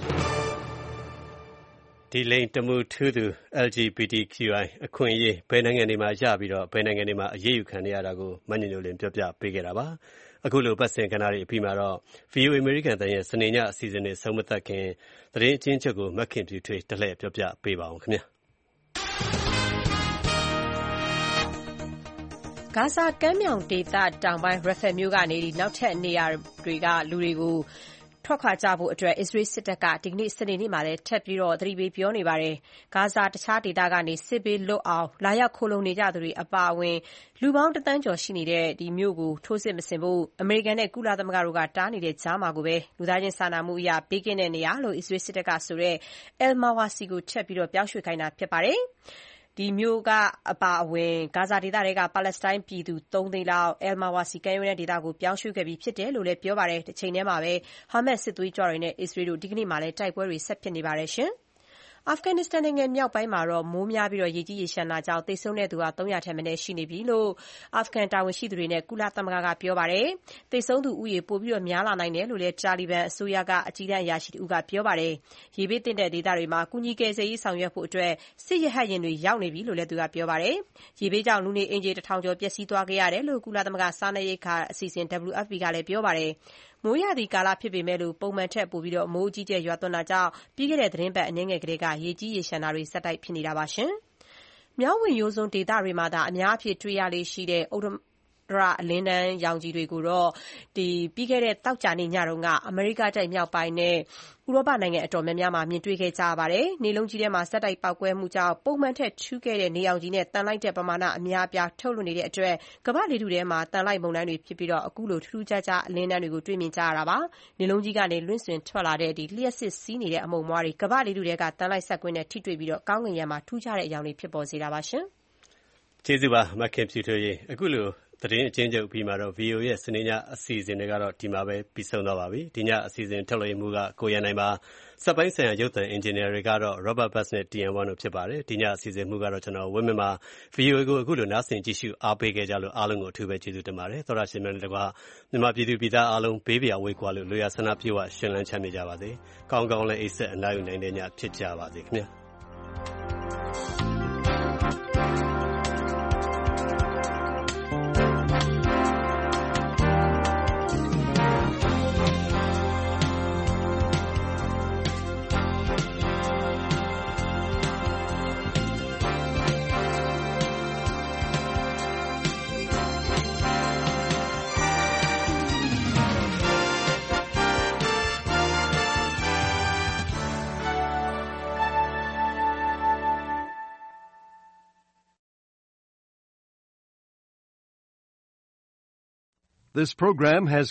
ဒီလိင်တမှုထူးသူ L G B T Q I အခွင့်အရေးဘယ်နိုင်ငံတွေမှာရပြီးတော့ဘယ်နိုင်ငံတွေမှာအရေးယူခံနေရတာကိုမညညိုလင်းပြောပြပေးခဲ့တာပါ။အခုလိုပတ်စင်ကဏ္ဍတွေအပြီးမှာတော့ ဗီအိုအေ အမေရိကန်တန်ရဲ့စနေညအစီအစဉ်တွေဆုံးမသက်ခင်သတင်းအချင်းချုပ်ကိုမခင်ပြူထွေးတလှည့်ပြောပြပေးပါအောင်ခင်ဗျာ။ဂါဇာကမ်းမြောင်ဒေသတောင်ပိုင်း Rafah မြို့ကနေနောက်ထပ်နေရာတွေကလူတွေကိုထွက်ခွာကြဖို့အတွက်အစ္စရေးစစ်တပ်ကဒီကနေ့စနေနေ့မှာလည်းထပ်ပြီးသတိပေးပြောနေပါတယ်။ဂါဇာတခြားဒေသကနေစစ်ဘေးလွတ်အောင်လာရောက်ခိုလှုံနေကြသူတွေအပါအဝင်လူပေါင်းတစ်သန်းကျော်ရှိနေတဲ့ဒီမြို့ကိုထိုးစစ်မဆင်ဖို့အမေရိကန်နဲ့ကုလသမဂ္ဂတို့ကတားနေတဲ့ကြားမှာကိုပဲလူသားချင်းစာနာမှုအရာဘေးကင်းတဲ့နေရာလို့အစ္စရေးစစ်တပ်ကဆိုတဲ့ Al-Mawasi ကိုထပ်ပြီးပြောင်းရွှေ့ခိုင်းတာဖြစ်ပါတယ်။ဒီမြို့ကအပါအဝင်ဂါဇာဒေသတွေကပါလက်စတိုင်းပြည်သူသုံးသိန်းလောက် Al-Mawasi ကမ်းရိုးတန်းဒေသကိုပြောင်းရွှေ့ခဲ့ပြီးဖြစ်တယ်လို့လည်းပြောပါတယ်။တစ်ချိန်တည်းမှာပဲဟာမတ်စစ်သွေးကြွတွေနဲ့အစ္စရေးတို့ဒီကနေ့မှလည်းတိုက်ပွဲတွေဆက်ဖြစ်နေပါတယ်ရှင်။အာဖဂန်နစ္စတန်နိုင်ငံမြောက်ပိုင်းမှာမိုးများပြီးရေကြီးရေလျှံတာကြောင့်သေဆုံးတဲ့သူသုံးရာထက်မနည်းရှိနေပြီလို့အာဖဂန်တာဝန်ရှိသူတွေနဲ့ကုလသမဂ္ဂကပြောပါတယ်။သေဆုံးသူဦးရေပိုများလာနိုင်တယ်လို့လည်းတာလီဘန်အစိုးရကအကြီးတန်းအရာရှိတဦးကပြောပါတယ်။ရေဘေးသင့်တဲ့ဒေသတွေမှာကူညီကယ်ဆယ်ရေးဆောင်ရွက်ဖို့အတွက်စစ်ရဟတ်ယာဉ်တွေရောက်နေပြီလို့လည်းသူကပြောပါတယ်။ရေဘေးကြောင့်လူနေအိမ်ခြေတစ်ထောင်ကျော်ပျက်စီးသွားခဲ့ရတယ်လို့ကုလသမဂ္ဂစားနပ်ရိက္ခာအစီအစဉ် W F P ကလည်းပြောပါတယ်။မိုးရာသီကာလဖြစ်ပေမဲ့ပုံမှန်ထက်ပိုပြီးမိုးအကြီးအကျယ်ရွာသွန်းတာကြောင့်ပြီးခဲ့တဲ့သီတင်းပတ်အနည်းငယ်ကတည်းကရေကြီးရေလျှံတာတွေဆက်တိုက်ဖြစ်နေတာပါရှင်။မြောက်ဝင်ရိုးစွန်းဒေသတွေမှာသာအများအပြားတွေ့ရလေရှိတဲ့ဥဒ္ဓရအလင်းတန်းရောင်ခြည်တွေကိုတော့ဒီပြီးခဲ့တဲ့သောကြာနေ့ညတုန်းကအမေရိကတိုက်မြောက်ပိုင်းနဲ့ဥရောပနိုင်ငံအတော်များများမှာမြင်တွေ့ခဲ့ကြရပါတယ်။နေလုံးကြီးထဲမှာစက်တိုက်ပောက်ကွဲမှုကြောင့်ပုံမှန်ထက်ထူးခဲ့တဲ့နေရောင်ခြည်နဲ့တန်လိုက်တဲ့ပမာဏအများအပြားထုတ်လွှတ်နေတဲ့အတွက်ကမ္ဘာလေထုထဲမှာတန်လိုက်မုန်တိုင်းတွေဖြစ်ပြီးတော့အခုလိုထူးထူးခြားခြားအလင်းတန်းတွေကိုတွေ့မြင်ကြရတာပါ။နေလုံးကြီးကနေလွင့်ဆွင်ထွက်လာတဲ့ဒီလျှက်စစ်စီးနေတဲ့အမှုန်မွှားတွေကမ္ဘာလေထုထဲကတန်လိုက်ဆက်ကွင်းနဲ့ထိတွေ့ပြီးတော့ကောင်းကင်ယံမှာထူးခြားတဲ့အကြောင်းတွေဖြစ်ပေါ်စေတာပါရှင်။ကျေးဇူးပါမခင်ဖြူထွေးရေအခုလိုသတင်းအချင်းချုပ်ပြီးမှာတော့ ဗီအိုအေ ရဲ့စနေညအစီအစဉ်တွေကတော့ဒီမှာပဲပြီးဆုံးသွားပါပြီ။ဒီညအစီအစဉ်ထုတ်လွှင့်မှုကကိုရန်နိုင်ပါစက်ပိုင်းဆိုင်ရာရုပ်သံအင်ဂျင်နီယာတွေကတော့ Robert Bass နဲ့ တီ အမ် ဝမ် တို့ဖြစ်ပါတယ်။ဒီညအစီအစဉ်မှုကတော့ကျွန်တော်ဝင်းမင်းပါ ဗီအိုအေ ကိုအခုလိုနားဆင်ကြည့်ရှုအားပေးခဲ့ကြလို့အားလုံးကိုအထူးပဲကျေးဇူးတင်ပါတယ်။သောရရှင်များတို့ကမြန်မာပြည်သူပြည်သားအားလုံးဘေးပရာဝေးကွာလို့လူရဆန္ဒပြေဝရှင်လန်းချမ်းမြေကြပါစေ။ကောင်းကောင်းလည်းအိပ်ဆက်အနားယူနိုင်တဲ့ညဖြစ်ကြပါစေခင်ဗျာ။ This program has